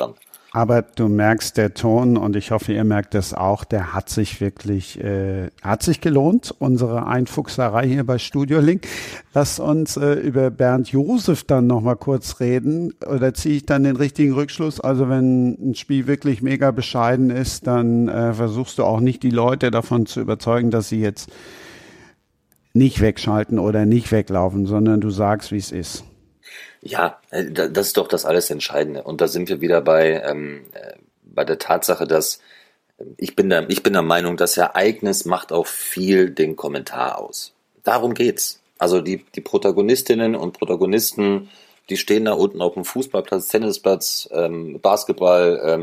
Aber du merkst, der Ton, und ich hoffe, ihr merkt es auch, der hat sich wirklich, hat sich gelohnt, unsere Einfuchserei hier bei Studio Link. Lass uns über Bernd Josef dann nochmal kurz reden. Oder ziehe ich dann den richtigen Rückschluss? Also wenn ein Spiel wirklich mega bescheiden ist, dann versuchst du auch nicht die Leute davon zu überzeugen, dass sie jetzt nicht wegschalten oder nicht weglaufen, sondern du sagst, wie es ist. Ja, das ist doch das alles Entscheidende. Und da sind wir wieder bei der Tatsache, dass ich bin der Meinung, das Ereignis macht auch viel den Kommentar aus. Darum geht's. Also die Protagonistinnen und Protagonisten, die stehen da unten auf dem Fußballplatz, Tennisplatz, Basketball,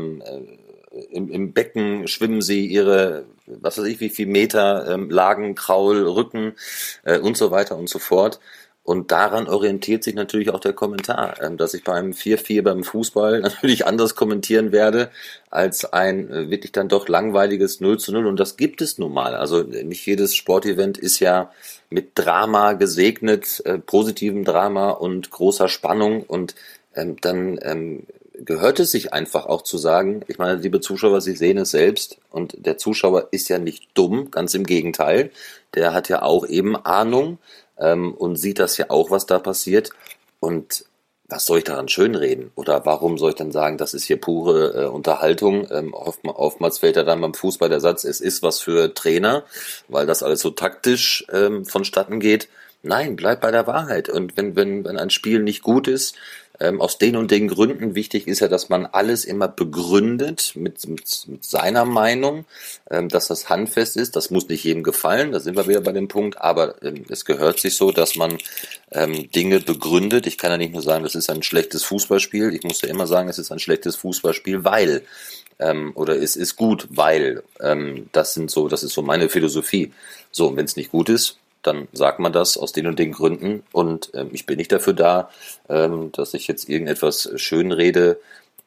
im Becken schwimmen sie ihre, was weiß ich, wie viel Meter, Lagen, Kraul, Rücken und so weiter und so fort. Und daran orientiert sich natürlich auch der Kommentar, dass ich bei einem 4-4 beim Fußball natürlich anders kommentieren werde als ein wirklich dann doch langweiliges 0-0. Und das gibt es nun mal. Also nicht jedes Sportevent ist ja mit Drama gesegnet, positivem Drama und großer Spannung. Und dann gehört es sich einfach auch zu sagen, ich meine, liebe Zuschauer, Sie sehen es selbst. Und der Zuschauer ist ja nicht dumm, ganz im Gegenteil. Der hat ja auch eben Ahnung. Und sieht das ja auch, was da passiert. Und was soll ich daran schönreden? Oder warum soll ich dann sagen, das ist hier pure Unterhaltung? Oftmals fällt ja dann beim Fußball der Satz, es ist was für Trainer, weil das alles so taktisch vonstatten geht. Nein, bleib bei der Wahrheit. Und wenn ein Spiel nicht gut ist, aus den und den Gründen, wichtig ist ja, dass man alles immer begründet mit seiner Meinung, dass das handfest ist. Das muss nicht jedem gefallen, da sind wir wieder bei dem Punkt, aber es gehört sich so, dass man Dinge begründet. Ich kann ja nicht nur sagen, das ist ein schlechtes Fußballspiel, ich muss ja immer sagen, es ist ein schlechtes Fußballspiel, weil oder es ist gut, weil das ist so meine Philosophie. So, wenn es nicht gut ist, dann sagt man das aus den und den Gründen und ich bin nicht dafür da, dass ich jetzt irgendetwas schönrede,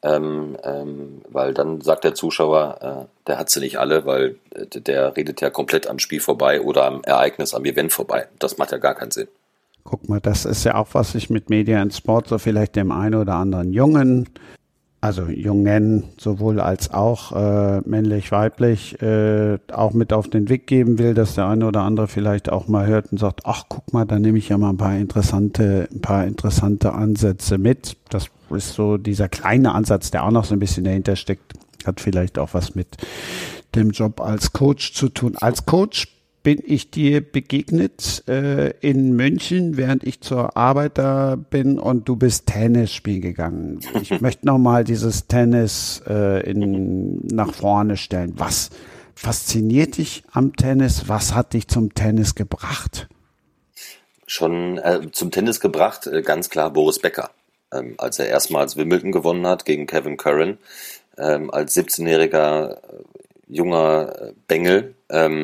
weil dann sagt der Zuschauer, der hat sie nicht alle, weil der redet ja komplett am Spiel vorbei oder am Ereignis, am Event vorbei. Das macht ja gar keinen Sinn. Guck mal, das ist ja auch, was ich mit Media and Sport so vielleicht dem einen oder anderen Jungen, also Jungen sowohl als auch männlich, weiblich, auch mit auf den Weg geben will, dass der eine oder andere vielleicht auch mal hört und sagt, ach guck mal, da nehme ich ja mal ein paar interessante Ansätze mit. Das ist so dieser kleine Ansatz, der auch noch so ein bisschen dahinter steckt, hat vielleicht auch was mit dem Job als Coach zu tun. Als Coach bin ich dir begegnet in München, während ich zur Arbeit da bin und du bist Tennis spielen gegangen. Ich möchte nochmal dieses Tennis nach vorne stellen. Was fasziniert dich am Tennis? Was hat dich zum Tennis gebracht? Schon zum Tennis gebracht, ganz klar Boris Becker. Als er erstmals Wimbledon gewonnen hat gegen Kevin Curran, als 17-jähriger junger Bengel,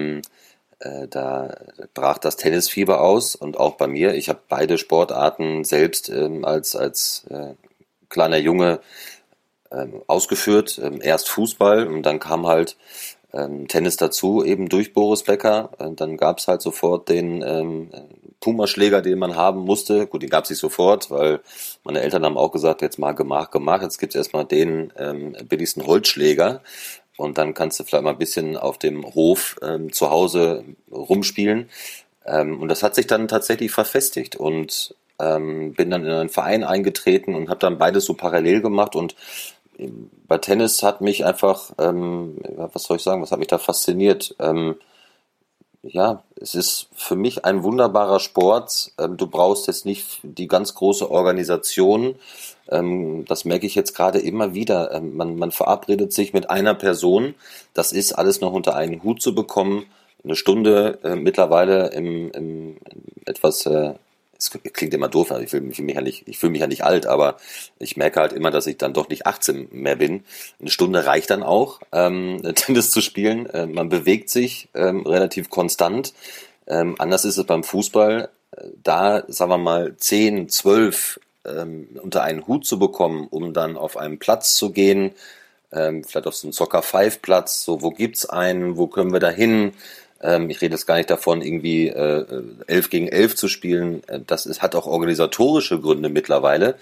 da brach das Tennisfieber aus und auch bei mir. Ich habe beide Sportarten selbst als kleiner Junge ausgeführt. Erst Fußball und dann kam halt Tennis dazu, eben durch Boris Becker. Dann gab es halt sofort den Pumaschläger, den man haben musste. Gut, den gab es nicht sofort, weil meine Eltern haben auch gesagt, jetzt mal gemacht. Jetzt gibt es erstmal den billigsten Holzschläger. Und dann kannst du vielleicht mal ein bisschen auf dem Hof zu Hause rumspielen. Und das hat sich dann tatsächlich verfestigt. Und bin dann in einen Verein eingetreten und habe dann beides so parallel gemacht. Und bei Tennis hat mich einfach, was soll ich sagen, was hat mich da fasziniert? Ja, es ist für mich ein wunderbarer Sport. Du brauchst jetzt nicht die ganz große Organisation. Das merke ich jetzt gerade immer wieder. Man verabredet sich mit einer Person. Das ist alles noch unter einen Hut zu bekommen. Eine Stunde mittlerweile im etwas, es klingt immer doof, ich fühle mich ja nicht alt, aber ich merke halt immer, dass ich dann doch nicht 18 mehr bin. Eine Stunde reicht dann auch, Tennis zu spielen. Man bewegt sich relativ konstant. Anders ist es beim Fußball. Da, sagen wir mal, 10, 12 unter einen Hut zu bekommen, um dann auf einen Platz zu gehen, vielleicht auf so einen Soccer-5-Platz, so wo gibt's einen, wo können wir da hin? Ich rede jetzt gar nicht davon, irgendwie 11 gegen 11 zu spielen. Hat auch organisatorische Gründe mittlerweile.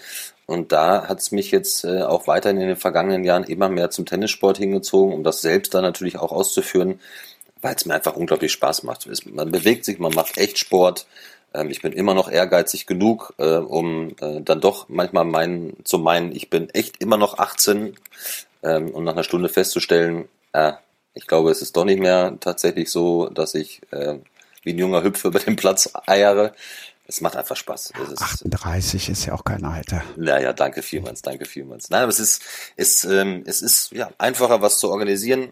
Und da hat es mich jetzt auch weiterhin in den vergangenen Jahren immer mehr zum Tennissport hingezogen, um das selbst dann natürlich auch auszuführen, weil es mir einfach unglaublich Spaß macht. Man bewegt sich, man macht echt Sport. Ich bin immer noch ehrgeizig genug, um dann doch manchmal zu meinen, ich bin echt immer noch 18, und nach einer Stunde festzustellen, ich glaube, es ist doch nicht mehr tatsächlich so, dass ich wie ein junger Hüpfer über den Platz eiere. Es macht einfach Spaß. 38 ist ja auch kein Alter. Naja, danke vielmals. Nein, aber es ist ja einfacher, was zu organisieren,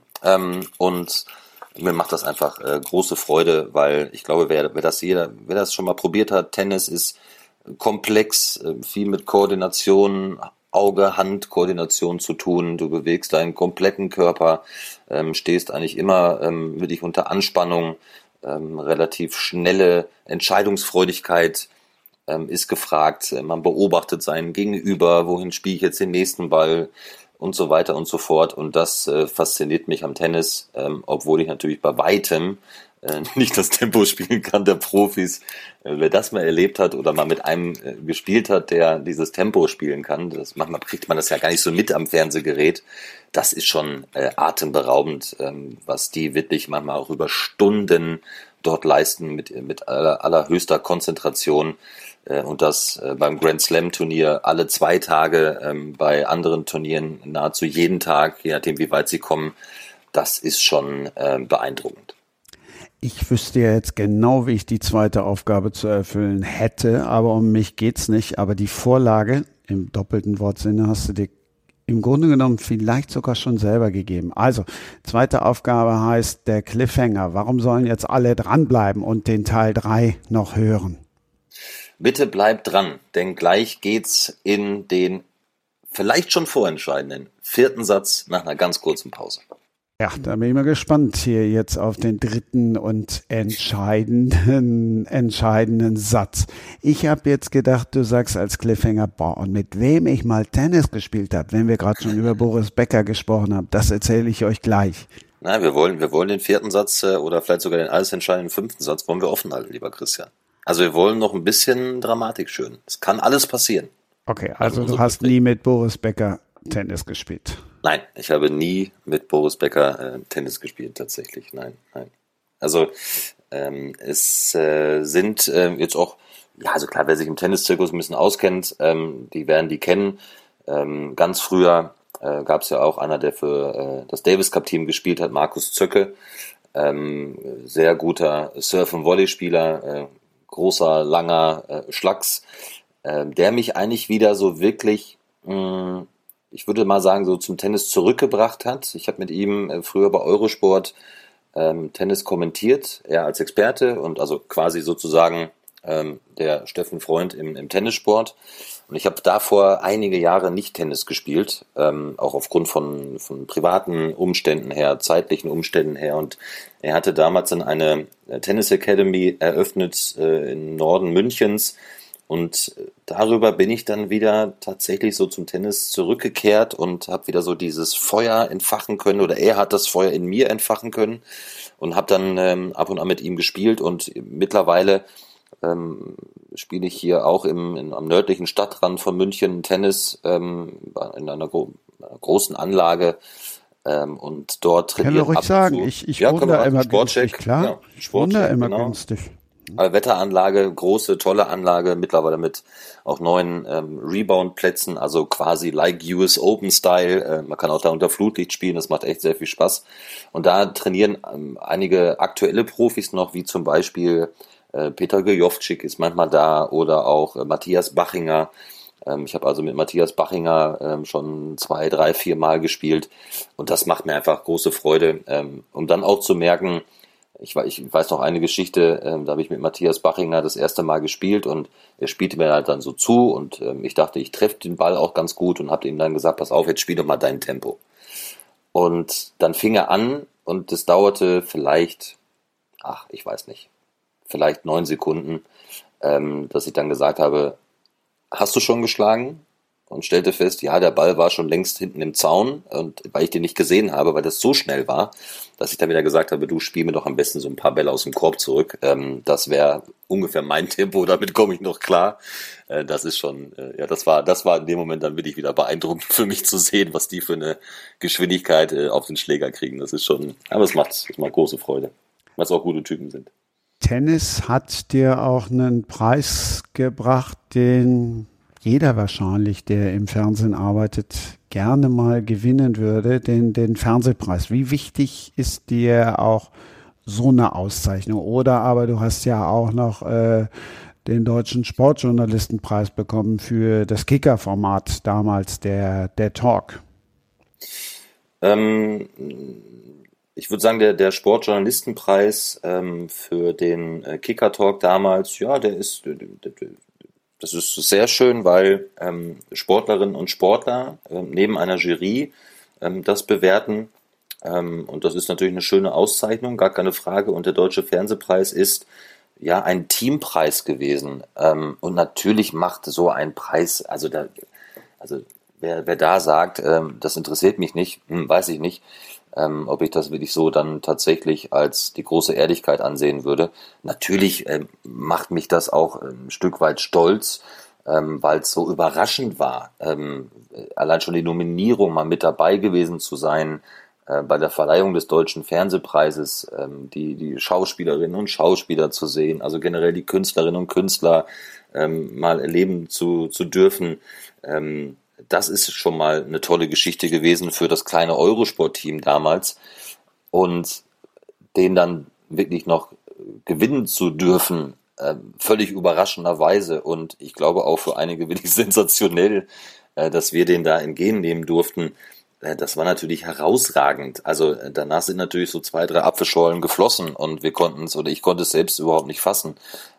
und mir macht das einfach große Freude, weil ich glaube, wer das schon mal probiert hat, Tennis ist komplex, viel mit Koordination, Auge-Hand-Koordination zu tun. Du bewegst deinen kompletten Körper, stehst eigentlich immer wirklich unter Anspannung. Relativ schnelle Entscheidungsfreudigkeit ist gefragt. Man beobachtet seinen Gegenüber, wohin spiele ich jetzt den nächsten Ball und so weiter und so fort. Und das fasziniert mich am Tennis, obwohl ich natürlich bei weitem nicht das Tempo spielen kann der Profis. Wer das mal erlebt hat oder mal mit einem gespielt hat, der dieses Tempo spielen kann, manchmal kriegt man das ja gar nicht so mit am Fernsehgerät. Das ist schon atemberaubend, was die wirklich manchmal auch über Stunden dort leisten mit allerhöchster Konzentration. Und das beim Grand Slam Turnier alle 2 Tage, bei anderen Turnieren nahezu jeden Tag, je nachdem wie weit sie kommen. Das ist schon beeindruckend. Ich wüsste ja jetzt genau, wie ich die zweite Aufgabe zu erfüllen hätte, aber um mich geht's nicht. Aber die Vorlage im doppelten Wortsinne hast du dir im Grunde genommen vielleicht sogar schon selber gegeben. Also, zweite Aufgabe heißt der Cliffhanger. Warum sollen jetzt alle dranbleiben und den Teil 3 noch hören? Bitte bleibt dran, denn gleich geht's in den vielleicht schon vorentscheidenden 4. Satz nach einer ganz kurzen Pause. Ja, da bin ich mal gespannt hier jetzt auf den 3. und entscheidenden Satz. Ich habe jetzt gedacht, du sagst als Cliffhanger, und mit wem ich mal Tennis gespielt habe, wenn wir gerade schon über Boris Becker gesprochen haben, das erzähle ich euch gleich. Nein, wir wollen den 4. Satz oder vielleicht sogar den alles entscheidenden 5. Satz wollen wir offen halten, lieber Christian. Also wir wollen noch ein bisschen Dramatik schön. Es kann alles passieren. Okay, also du hast nie mit Boris Becker Tennis gespielt. Nein, ich habe nie mit Boris Becker Tennis gespielt, tatsächlich. Nein. Also es sind jetzt auch, ja, also klar, wer sich im Tenniszirkus ein bisschen auskennt, die werden die kennen. Ganz früher gab es ja auch einer, der für das Davis Cup Team gespielt hat, Markus Zöcke. Sehr guter Surf- und Volleyspieler, großer, langer Schlacks, der mich eigentlich wieder so wirklich, ich würde mal sagen, so zum Tennis zurückgebracht hat. Ich habe mit ihm früher bei Eurosport Tennis kommentiert, er als Experte und also quasi sozusagen der Steffen Freund im Tennissport. Und ich habe davor einige Jahre nicht Tennis gespielt, auch aufgrund von privaten Umständen her, zeitlichen Umständen her. Und er hatte damals dann eine Tennis Academy eröffnet im Norden Münchens. Und darüber bin ich dann wieder tatsächlich so zum Tennis zurückgekehrt und habe wieder so dieses Feuer entfachen können, oder er hat das Feuer in mir entfachen können und habe dann ab und an mit ihm gespielt. Und mittlerweile spiele ich hier auch am nördlichen Stadtrand von München Tennis in einer großen Anlage und dort trainiere ich. Kann ruhig sagen, ich wohne da immer günstig, klar. Ja, ich wohne da immer günstig. Wetteranlage, große, tolle Anlage, mittlerweile mit auch neuen Rebound-Plätzen, also quasi like US Open-Style. Man kann auch da unter Flutlicht spielen, das macht echt sehr viel Spaß. Und da trainieren einige aktuelle Profis noch, wie zum Beispiel Peter Gojowczyk ist manchmal da oder auch Matthias Bachinger. Ich habe also mit Matthias Bachinger schon 2, 3, 4 Mal gespielt und das macht mir einfach große Freude, um dann auch zu merken, ich weiß noch eine Geschichte, da habe ich mit Matthias Bachinger das erste Mal gespielt und er spielte mir halt dann so zu und ich dachte, ich treffe den Ball auch ganz gut und habe ihm dann gesagt, pass auf, jetzt spiel doch mal dein Tempo. Und dann fing er an und es dauerte vielleicht, ich weiß nicht, vielleicht 9 Sekunden, dass ich dann gesagt habe, hast du schon geschlagen? und stellte fest, ja, der Ball war schon längst hinten im Zaun, und weil ich den nicht gesehen habe, weil das so schnell war, dass ich dann wieder gesagt habe, du spiel mir doch am besten so ein paar Bälle aus dem Korb zurück. Das wäre ungefähr mein Tempo, damit komme ich noch klar. Das ist schon, das war in dem Moment dann wirklich wieder beeindruckend für mich zu sehen, was die für eine Geschwindigkeit auf den Schläger kriegen. Das ist schon, aber es macht große Freude, weil es auch gute Typen sind. Tennis hat dir auch einen Preis gebracht, den jeder wahrscheinlich, der im Fernsehen arbeitet, gerne mal gewinnen würde, den Fernsehpreis. Wie wichtig ist dir auch so eine Auszeichnung? Oder aber du hast ja auch noch den Deutschen Sportjournalistenpreis bekommen für das Kicker-Format damals, der Talk. Ich würde sagen, der Sportjournalistenpreis für den Kicker-Talk damals, ja, das ist sehr schön, weil Sportlerinnen und Sportler neben einer Jury das bewerten. Und das ist natürlich eine schöne Auszeichnung, gar keine Frage. Und der Deutsche Fernsehpreis ist ja ein Teampreis gewesen. Und natürlich macht so ein Preis, wer da sagt, das interessiert mich nicht, weiß ich nicht, ob ich das wirklich so dann tatsächlich als die große Ehrlichkeit ansehen würde. Natürlich macht mich das auch ein Stück weit stolz, weil es so überraschend war. Allein schon die Nominierung, mal mit dabei gewesen zu sein, bei der Verleihung des Deutschen Fernsehpreises, die Schauspielerinnen und Schauspieler zu sehen, also generell die Künstlerinnen und Künstler mal erleben zu dürfen. Das ist schon mal eine tolle Geschichte gewesen für das kleine Eurosport-Team damals, und den dann wirklich noch gewinnen zu dürfen, völlig überraschenderweise, und ich glaube auch für einige wirklich sensationell, dass wir den da entgegennehmen durften. Das war natürlich herausragend. Also danach sind natürlich so 2, 3 Apfelschorlen geflossen, und wir konnten es, oder ich konnte es selbst überhaupt nicht fassen,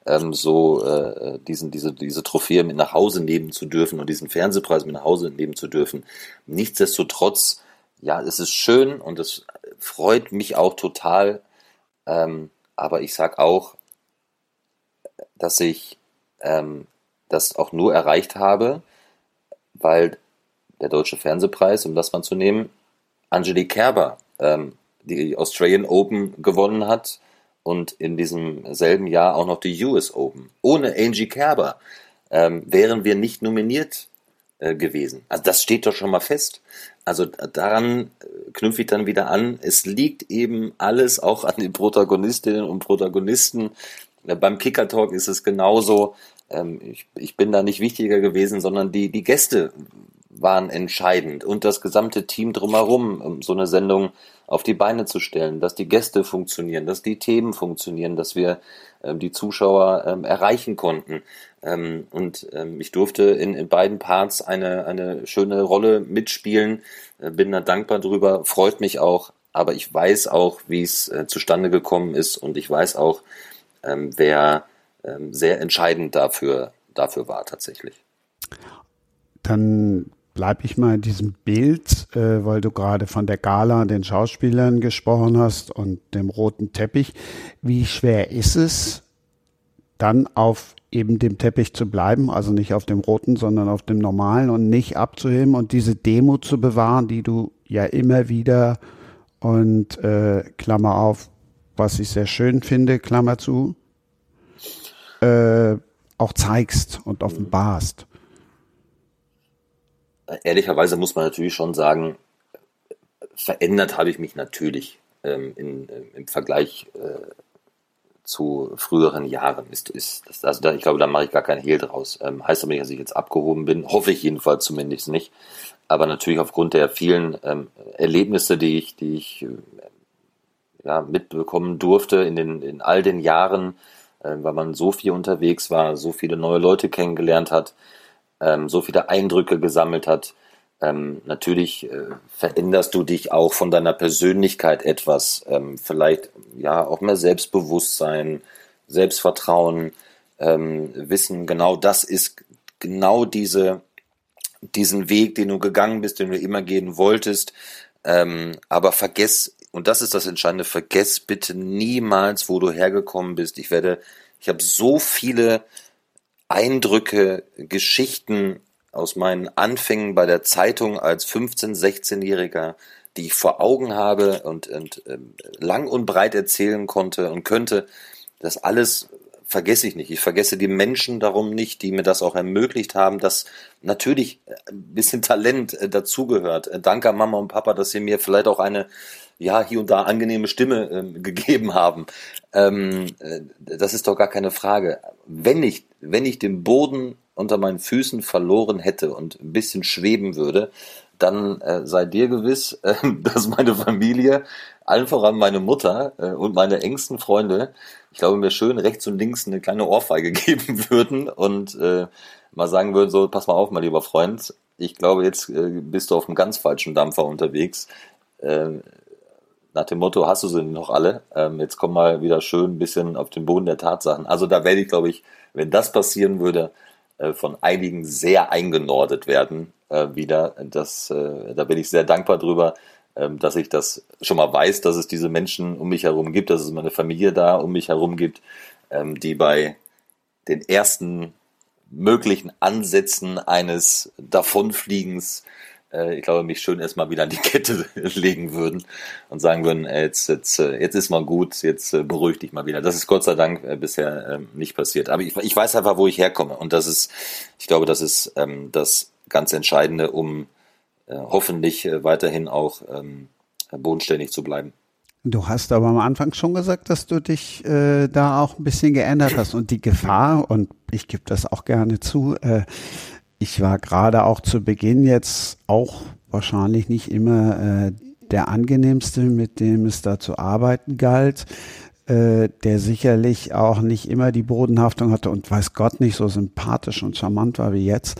diese Trophäe mit nach Hause nehmen zu dürfen und diesen Fernsehpreis mit nach Hause nehmen zu dürfen. Nichtsdestotrotz, ja, es ist schön und es freut mich auch total. Aber ich sag auch, dass ich das auch nur erreicht habe, weil der Deutsche Fernsehpreis, um das mal zu nehmen, Angelique Kerber die Australian Open gewonnen hat und in diesem selben Jahr auch noch die US Open. Ohne Angie Kerber wären wir nicht nominiert gewesen. Also das steht doch schon mal fest. Also daran knüpfe ich dann wieder an. Es liegt eben alles auch an den Protagonistinnen und Protagonisten. Beim Kicker Talk ist es genauso. Ich bin da nicht wichtiger gewesen, sondern die Gäste waren entscheidend und das gesamte Team drumherum, um so eine Sendung auf die Beine zu stellen, dass die Gäste funktionieren, dass die Themen funktionieren, dass wir die Zuschauer erreichen konnten. Ich durfte in beiden Parts eine schöne Rolle mitspielen, bin da dankbar drüber, freut mich auch, aber ich weiß auch, wie es zustande gekommen ist, und ich weiß auch, wer sehr entscheidend dafür war tatsächlich. Dann bleibe ich mal in diesem Bild, weil du gerade von der Gala, den Schauspielern gesprochen hast und dem roten Teppich. Wie schwer ist es, dann auf eben dem Teppich zu bleiben, also nicht auf dem roten, sondern auf dem normalen, und nicht abzuheben und diese Demut zu bewahren, die du ja immer wieder, und Klammer auf, was ich sehr schön finde, Klammer zu, auch zeigst und offenbarst? Ehrlicherweise muss man natürlich schon sagen, verändert habe ich mich natürlich im Vergleich zu früheren Jahren. Ich glaube, da mache ich gar keinen Hehl draus. Heißt aber nicht, dass ich jetzt abgehoben bin, hoffe ich jedenfalls zumindest nicht. Aber natürlich aufgrund der vielen Erlebnisse, die ich mitbekommen durfte in all den Jahren, weil man so viel unterwegs war, so viele neue Leute kennengelernt hat, so viele Eindrücke gesammelt hat. Natürlich veränderst du dich auch von deiner Persönlichkeit etwas. Vielleicht ja auch mehr Selbstbewusstsein, Selbstvertrauen, Wissen, genau das ist genau diesen Weg, den du gegangen bist, den du immer gehen wolltest. Aber vergess, und das ist das Entscheidende, vergess bitte niemals, wo du hergekommen bist. Ich habe so viele Eindrücke, Geschichten aus meinen Anfängen bei der Zeitung als 15-, 16-Jähriger, die ich vor Augen habe und lang und breit erzählen konnte und könnte, das alles vergesse ich nicht. Ich vergesse die Menschen darum nicht, die mir das auch ermöglicht haben, dass natürlich ein bisschen Talent dazugehört. Danke an Mama und Papa, dass sie mir vielleicht auch eine, ja, hier und da angenehme Stimme gegeben haben. Das ist doch gar keine Frage. Wenn ich den Boden unter meinen Füßen verloren hätte und ein bisschen schweben würde, dann sei dir gewiss, dass meine Familie, allen voran meine Mutter und meine engsten Freunde, ich glaube, mir schön rechts und links eine kleine Ohrfeige geben würden und mal sagen würden, so, pass mal auf, mein lieber Freund, ich glaube, jetzt bist du auf einem ganz falschen Dampfer unterwegs. Nach dem Motto, hast du sie noch alle? Jetzt komm mal wieder schön ein bisschen auf den Boden der Tatsachen. Also da werde ich, glaube ich, wenn das passieren würde, von einigen sehr eingenordet werden wieder. Da bin ich sehr dankbar drüber, dass ich das schon mal weiß, dass es diese Menschen um mich herum gibt, dass es meine Familie da um mich herum gibt, die bei den ersten möglichen Ansätzen eines Davonfliegens, ich glaube, mich schön erstmal wieder an die Kette legen würden und sagen würden, jetzt ist mal gut, jetzt beruhig dich mal wieder. Das ist Gott sei Dank bisher nicht passiert. Aber ich weiß einfach, wo ich herkomme. Und ich glaube, das ist das ganz Entscheidende, um hoffentlich weiterhin auch bodenständig zu bleiben. Du hast aber am Anfang schon gesagt, dass du dich da auch ein bisschen geändert hast und die Gefahr, und ich gebe das auch gerne zu, ich war gerade auch zu Beginn jetzt auch wahrscheinlich nicht immer der angenehmste, mit dem es da zu arbeiten galt, der sicherlich auch nicht immer die Bodenhaftung hatte und weiß Gott nicht so sympathisch und charmant war wie jetzt.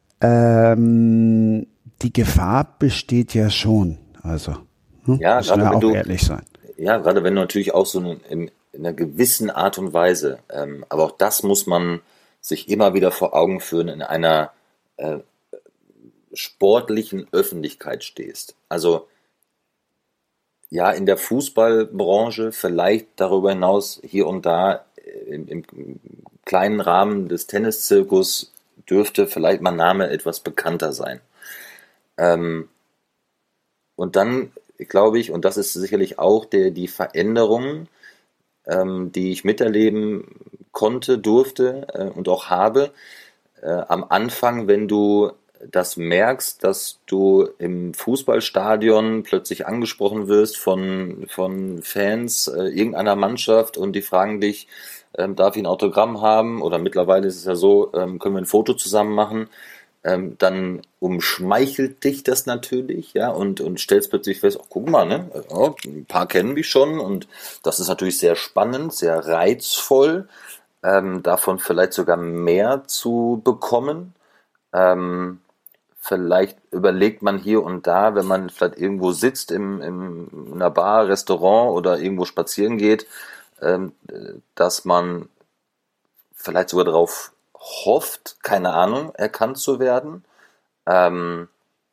Die Gefahr besteht ja schon, also Ja, müssen wir auch ehrlich sein. Ja, gerade wenn du natürlich auch so in einer gewissen Art und Weise, aber auch das muss man sich immer wieder vor Augen führen, in einer sportlichen Öffentlichkeit stehst. Also ja, in der Fußballbranche, vielleicht darüber hinaus hier und da im kleinen Rahmen des Tenniszirkus dürfte vielleicht mein Name etwas bekannter sein. Und dann glaube ich, und das ist sicherlich auch die Veränderung, die ich miterleben konnte, durfte und auch habe, am Anfang, wenn du das merkst, dass du im Fußballstadion plötzlich angesprochen wirst von Fans irgendeiner Mannschaft und die fragen dich, darf ich ein Autogramm haben? Oder mittlerweile ist es ja so, können wir ein Foto zusammen machen? Dann umschmeichelt dich das natürlich, ja, und stellst plötzlich fest, oh, guck mal, ne, oh, ein paar kennen mich schon und das ist natürlich sehr spannend, sehr reizvoll, davon vielleicht sogar mehr zu bekommen. Vielleicht überlegt man hier und da, wenn man vielleicht irgendwo sitzt in einer Bar, Restaurant oder irgendwo spazieren geht, dass man vielleicht sogar darauf hofft, keine Ahnung, erkannt zu werden. Und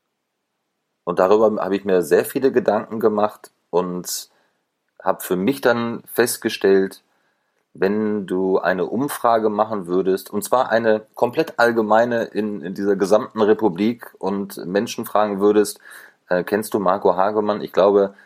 darüber habe ich mir sehr viele Gedanken gemacht und habe für mich dann festgestellt, wenn du eine Umfrage machen würdest, und zwar eine komplett allgemeine in dieser gesamten Republik und Menschen fragen würdest, kennst du Marco Hagemann? Ich glaube,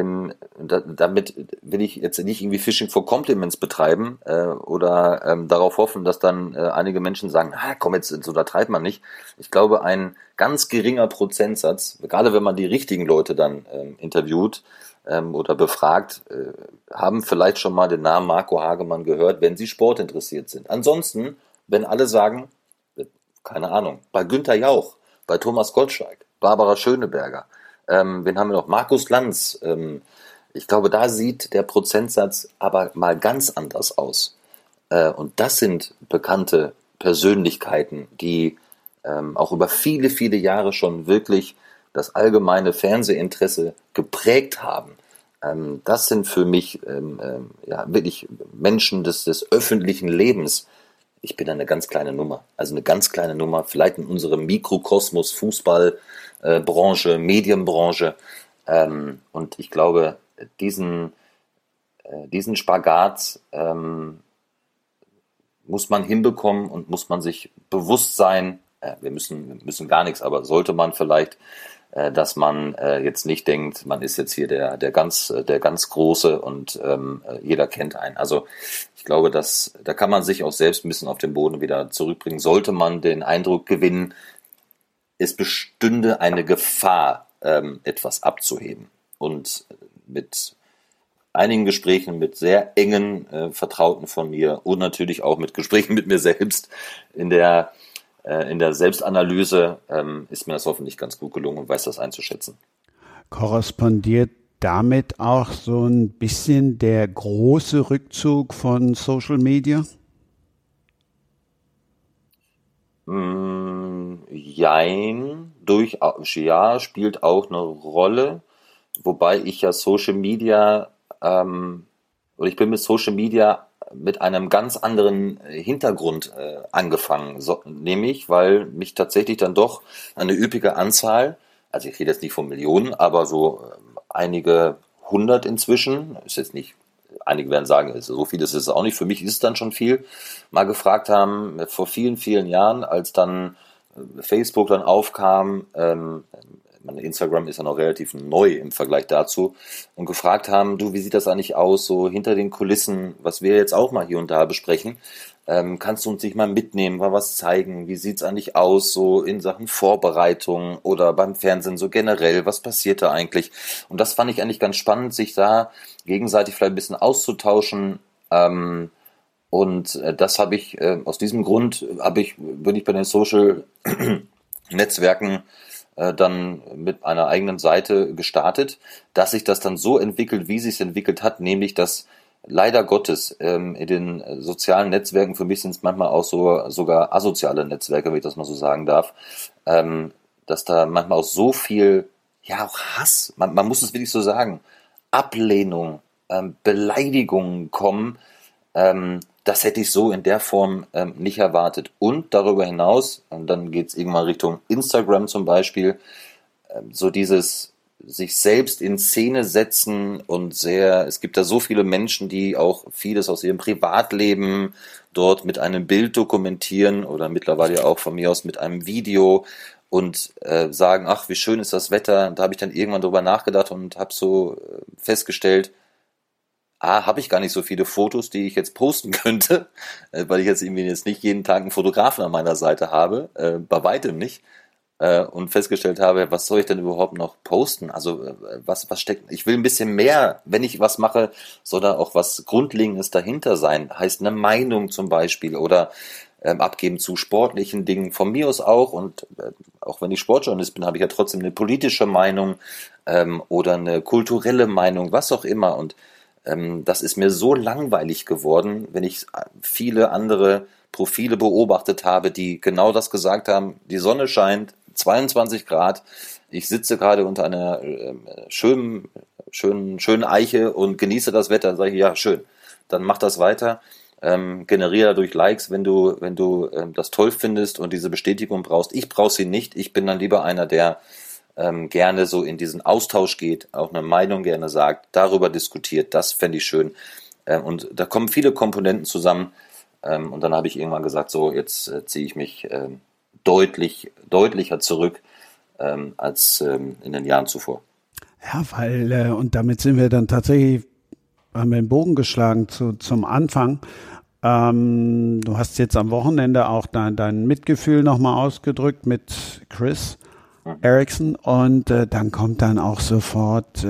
damit will ich jetzt nicht irgendwie Fishing for Compliments betreiben oder darauf hoffen, dass dann einige Menschen sagen, komm jetzt, so da treibt man nicht. Ich glaube, ein ganz geringer Prozentsatz, gerade wenn man die richtigen Leute dann interviewt oder befragt, haben vielleicht schon mal den Namen Marco Hagemann gehört, wenn sie sportinteressiert sind. Ansonsten, wenn alle sagen, keine Ahnung, bei Günther Jauch, bei Thomas Gottschalk, Barbara Schöneberger, wen haben wir noch? Markus Lanz. Ich glaube, da sieht der Prozentsatz aber mal ganz anders aus. Und das sind bekannte Persönlichkeiten, die auch über viele, viele Jahre schon wirklich das allgemeine Fernsehinteresse geprägt haben. Das sind für mich ja, wirklich Menschen des öffentlichen Lebens. Ich bin eine ganz kleine Nummer, also eine ganz kleine Nummer, vielleicht in unserem Mikrokosmos Fußballbranche, Medienbranche. Und ich glaube, diesen Spagat muss man hinbekommen und muss man sich bewusst sein, wir müssen gar nichts, aber sollte man vielleicht, dass man jetzt nicht denkt, man ist jetzt hier der ganz Große und jeder kennt einen. Also ich glaube, da kann man sich auch selbst ein bisschen auf den Boden wieder zurückbringen. Sollte man den Eindruck gewinnen, es bestünde eine Gefahr, etwas abzuheben. Und mit einigen Gesprächen mit sehr engen Vertrauten von mir und natürlich auch mit Gesprächen mit mir selbst in der Selbstanalyse ist mir das hoffentlich ganz gut gelungen und weiß das einzuschätzen. Korrespondiert damit auch so ein bisschen der große Rückzug von Social Media? Jein, ja, spielt auch eine Rolle, wobei ich ja Social Media oder ich bin mit Social Media mit einem ganz anderen Hintergrund angefangen, nämlich weil mich tatsächlich dann doch eine üppige Anzahl, also ich rede jetzt nicht von Millionen, aber so einige hundert inzwischen, ist jetzt nicht, einige werden sagen, so viel ist es auch nicht, für mich ist es dann schon viel, mal gefragt haben, vor vielen, vielen Jahren, als dann Facebook dann aufkam, Instagram ist ja noch relativ neu im Vergleich dazu, und gefragt haben, du, wie sieht das eigentlich aus, so hinter den Kulissen, was wir jetzt auch mal hier und da besprechen, kannst du uns nicht mal mitnehmen, mal was zeigen, wie sieht's eigentlich aus, so in Sachen Vorbereitung oder beim Fernsehen so generell, was passiert da eigentlich? Und das fand ich eigentlich ganz spannend, sich da gegenseitig vielleicht ein bisschen auszutauschen, und das habe ich, aus diesem Grund bin ich bei den Social Netzwerken dann mit einer eigenen Seite gestartet, dass sich das dann so entwickelt, wie sich es entwickelt hat, nämlich dass leider Gottes in den sozialen Netzwerken, für mich sind es manchmal auch sogar asoziale Netzwerke, wenn ich das mal so sagen darf, dass da manchmal auch so viel, ja auch Hass, man muss es wirklich so sagen, Ablehnung, Beleidigungen kommen, das hätte ich so in der Form nicht erwartet. Und darüber hinaus, und dann geht es irgendwann Richtung Instagram zum Beispiel, so dieses sich selbst in Szene setzen und es gibt da so viele Menschen, die auch vieles aus ihrem Privatleben dort mit einem Bild dokumentieren oder mittlerweile auch von mir aus mit einem Video und sagen, ach, wie schön ist das Wetter. Und da habe ich dann irgendwann drüber nachgedacht und habe so festgestellt, habe ich gar nicht so viele Fotos, die ich jetzt posten könnte, weil ich jetzt irgendwie nicht jeden Tag einen Fotografen an meiner Seite habe, bei weitem nicht, und festgestellt habe, was soll ich denn überhaupt noch posten? Also was steckt, ich will ein bisschen mehr, wenn ich was mache, soll da auch was Grundlegendes dahinter sein, heißt eine Meinung zum Beispiel oder abgeben zu sportlichen Dingen, von mir aus auch, und auch wenn ich Sportjournalist bin, habe ich ja trotzdem eine politische Meinung oder eine kulturelle Meinung, was auch immer, und das ist mir so langweilig geworden, wenn ich viele andere Profile beobachtet habe, die genau das gesagt haben, die Sonne scheint, 22 Grad, ich sitze gerade unter einer schönen Eiche und genieße das Wetter, dann sage ich, ja, schön, dann mach das weiter, generiere dadurch Likes, wenn du das toll findest und diese Bestätigung brauchst. Ich brauche sie nicht, ich bin dann lieber einer, der gerne so in diesen Austausch geht, auch eine Meinung gerne sagt, darüber diskutiert, das fände ich schön. Und da kommen viele Komponenten zusammen. Und dann habe ich irgendwann gesagt, so, jetzt ziehe ich mich deutlicher zurück als in den Jahren zuvor. Ja, weil, und damit sind wir dann tatsächlich, haben wir den Bogen geschlagen zum Anfang. Du hast jetzt am Wochenende auch dein Mitgefühl nochmal ausgedrückt mit Chris Eriksen, und dann kommt dann auch sofort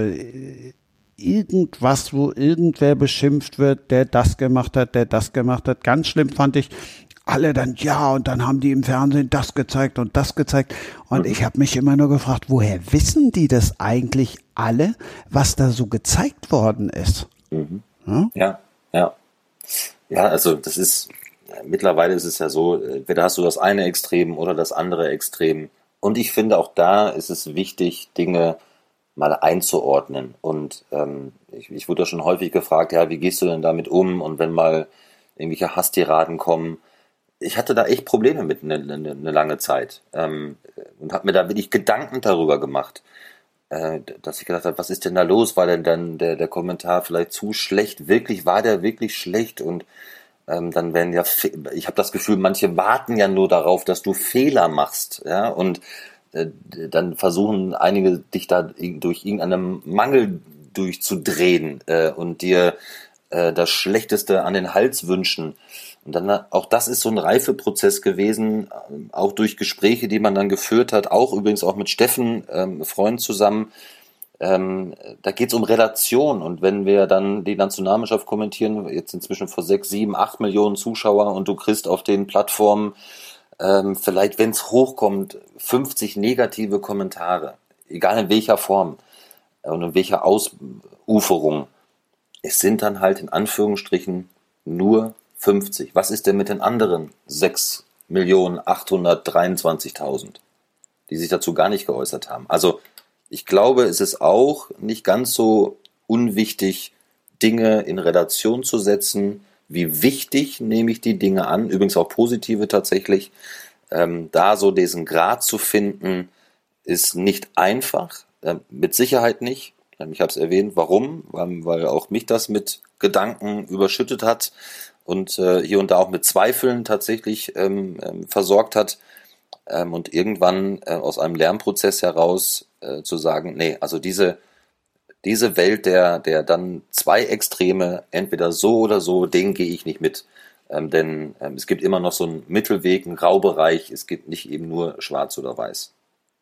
irgendwas, wo irgendwer beschimpft wird, der das gemacht hat. Ganz schlimm fand ich, alle dann, ja, und dann haben die im Fernsehen das gezeigt und das gezeigt. Und ich habe mich immer nur gefragt, woher wissen die das eigentlich alle, was da so gezeigt worden ist? Mhm. Ja. Ja, also das ist, mittlerweile ist es ja so, entweder hast du das eine Extrem oder das andere Extrem. Und ich finde, auch da ist es wichtig, Dinge mal einzuordnen. Und ich wurde ja schon häufig gefragt, ja, wie gehst du denn damit um? Und wenn mal irgendwelche Hasstiraden kommen. Ich hatte da echt Probleme mit eine lange Zeit. Und habe mir da wirklich Gedanken darüber gemacht. Dass ich gedacht habe, was ist denn da los? War denn dann der Kommentar vielleicht zu schlecht? War der wirklich schlecht? Und dann werden ja, ich habe das Gefühl, manche warten ja nur darauf, dass du Fehler machst, ja, und dann versuchen einige dich da durch irgendeinen Mangel durchzudrehen und dir das Schlechteste an den Hals wünschen. Und dann auch das ist so ein Reifeprozess gewesen, auch durch Gespräche, die man dann geführt hat, auch übrigens auch mit Steffen, Freund zusammen. Da geht es um Relation, und wenn wir dann die Nationalmannschaft kommentieren, jetzt inzwischen vor 6, 7, 8 Millionen Zuschauer, und du kriegst auf den Plattformen vielleicht, wenn es hochkommt, 50 negative Kommentare, egal in welcher Form und in welcher Ausuferung, es sind dann halt in Anführungsstrichen nur 50. Was ist denn mit den anderen 6.823.000, die sich dazu gar nicht geäußert haben? Also ich glaube, es ist auch nicht ganz so unwichtig, Dinge in Relation zu setzen. Wie wichtig nehme ich die Dinge an? Übrigens auch positive tatsächlich. Da so diesen Grad zu finden, ist nicht einfach. Mit Sicherheit nicht. Ich habe es erwähnt. Warum? Weil auch mich das mit Gedanken überschüttet hat und hier und da auch mit Zweifeln tatsächlich versorgt hat. Und irgendwann aus einem Lernprozess heraus zu sagen, nee, also diese Welt der dann zwei Extreme, entweder so oder so, den gehe ich nicht mit. Denn es gibt immer noch so einen Mittelweg, einen Graubereich, es gibt nicht eben nur schwarz oder weiß.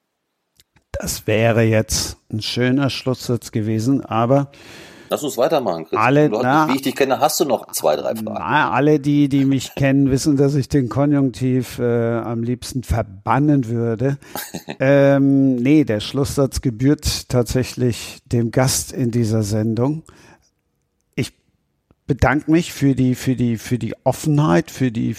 Das wäre jetzt ein schöner Schlusssatz gewesen, aber lass uns weitermachen, Christian. Wie ich dich kenne, hast du noch 2, 3 Fragen. Alle, die mich kennen, wissen, dass ich den Konjunktiv am liebsten verbannen würde. Nee, der Schlusssatz gebührt tatsächlich dem Gast in dieser Sendung. Ich bedanke mich für die Offenheit,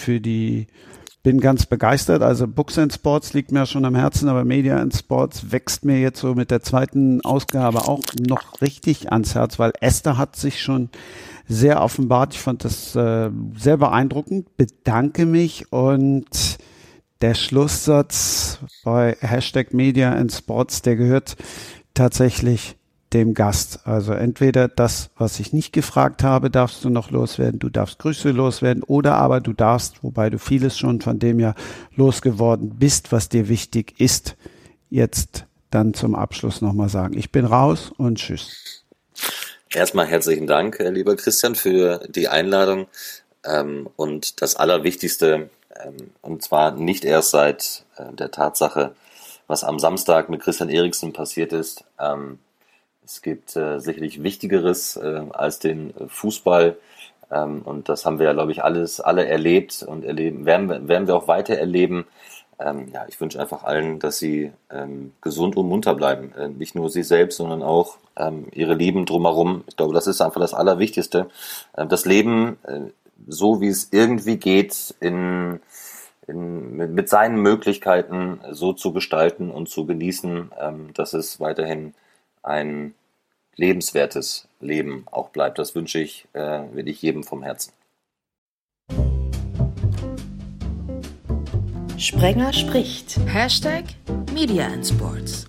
bin ganz begeistert. Also Books & Sports liegt mir schon am Herzen, aber Media & Sports wächst mir jetzt so mit der zweiten Ausgabe auch noch richtig ans Herz, weil Esther hat sich schon sehr offenbart. Ich fand das sehr beeindruckend. Bedanke mich, und der Schlusssatz bei #Media & Sports, der gehört tatsächlich dem Gast. Also entweder das, was ich nicht gefragt habe, darfst du noch loswerden, du darfst Grüße loswerden, oder aber du darfst, wobei du vieles schon von dem ja losgeworden bist, was dir wichtig ist, jetzt dann zum Abschluss nochmal sagen. Ich bin raus und tschüss. Erstmal herzlichen Dank, lieber Christian, für die Einladung und das Allerwichtigste, und zwar nicht erst seit der Tatsache, was am Samstag mit Christian Eriksen passiert ist. Es gibt sicherlich Wichtigeres als den Fußball, und das haben wir ja, glaube ich, alle erlebt und erleben, werden wir auch weiter erleben. Ja, ich wünsche einfach allen, dass sie gesund und munter bleiben. Nicht nur sie selbst, sondern auch ihre Lieben drumherum. Ich glaube, das ist einfach das Allerwichtigste. Das Leben, so wie es irgendwie geht, mit seinen Möglichkeiten so zu gestalten und zu genießen, dass es weiterhin ein lebenswertes Leben auch bleibt. Das wünsche ich wirklich jedem vom Herzen. Sprenger spricht. #Media & Sports.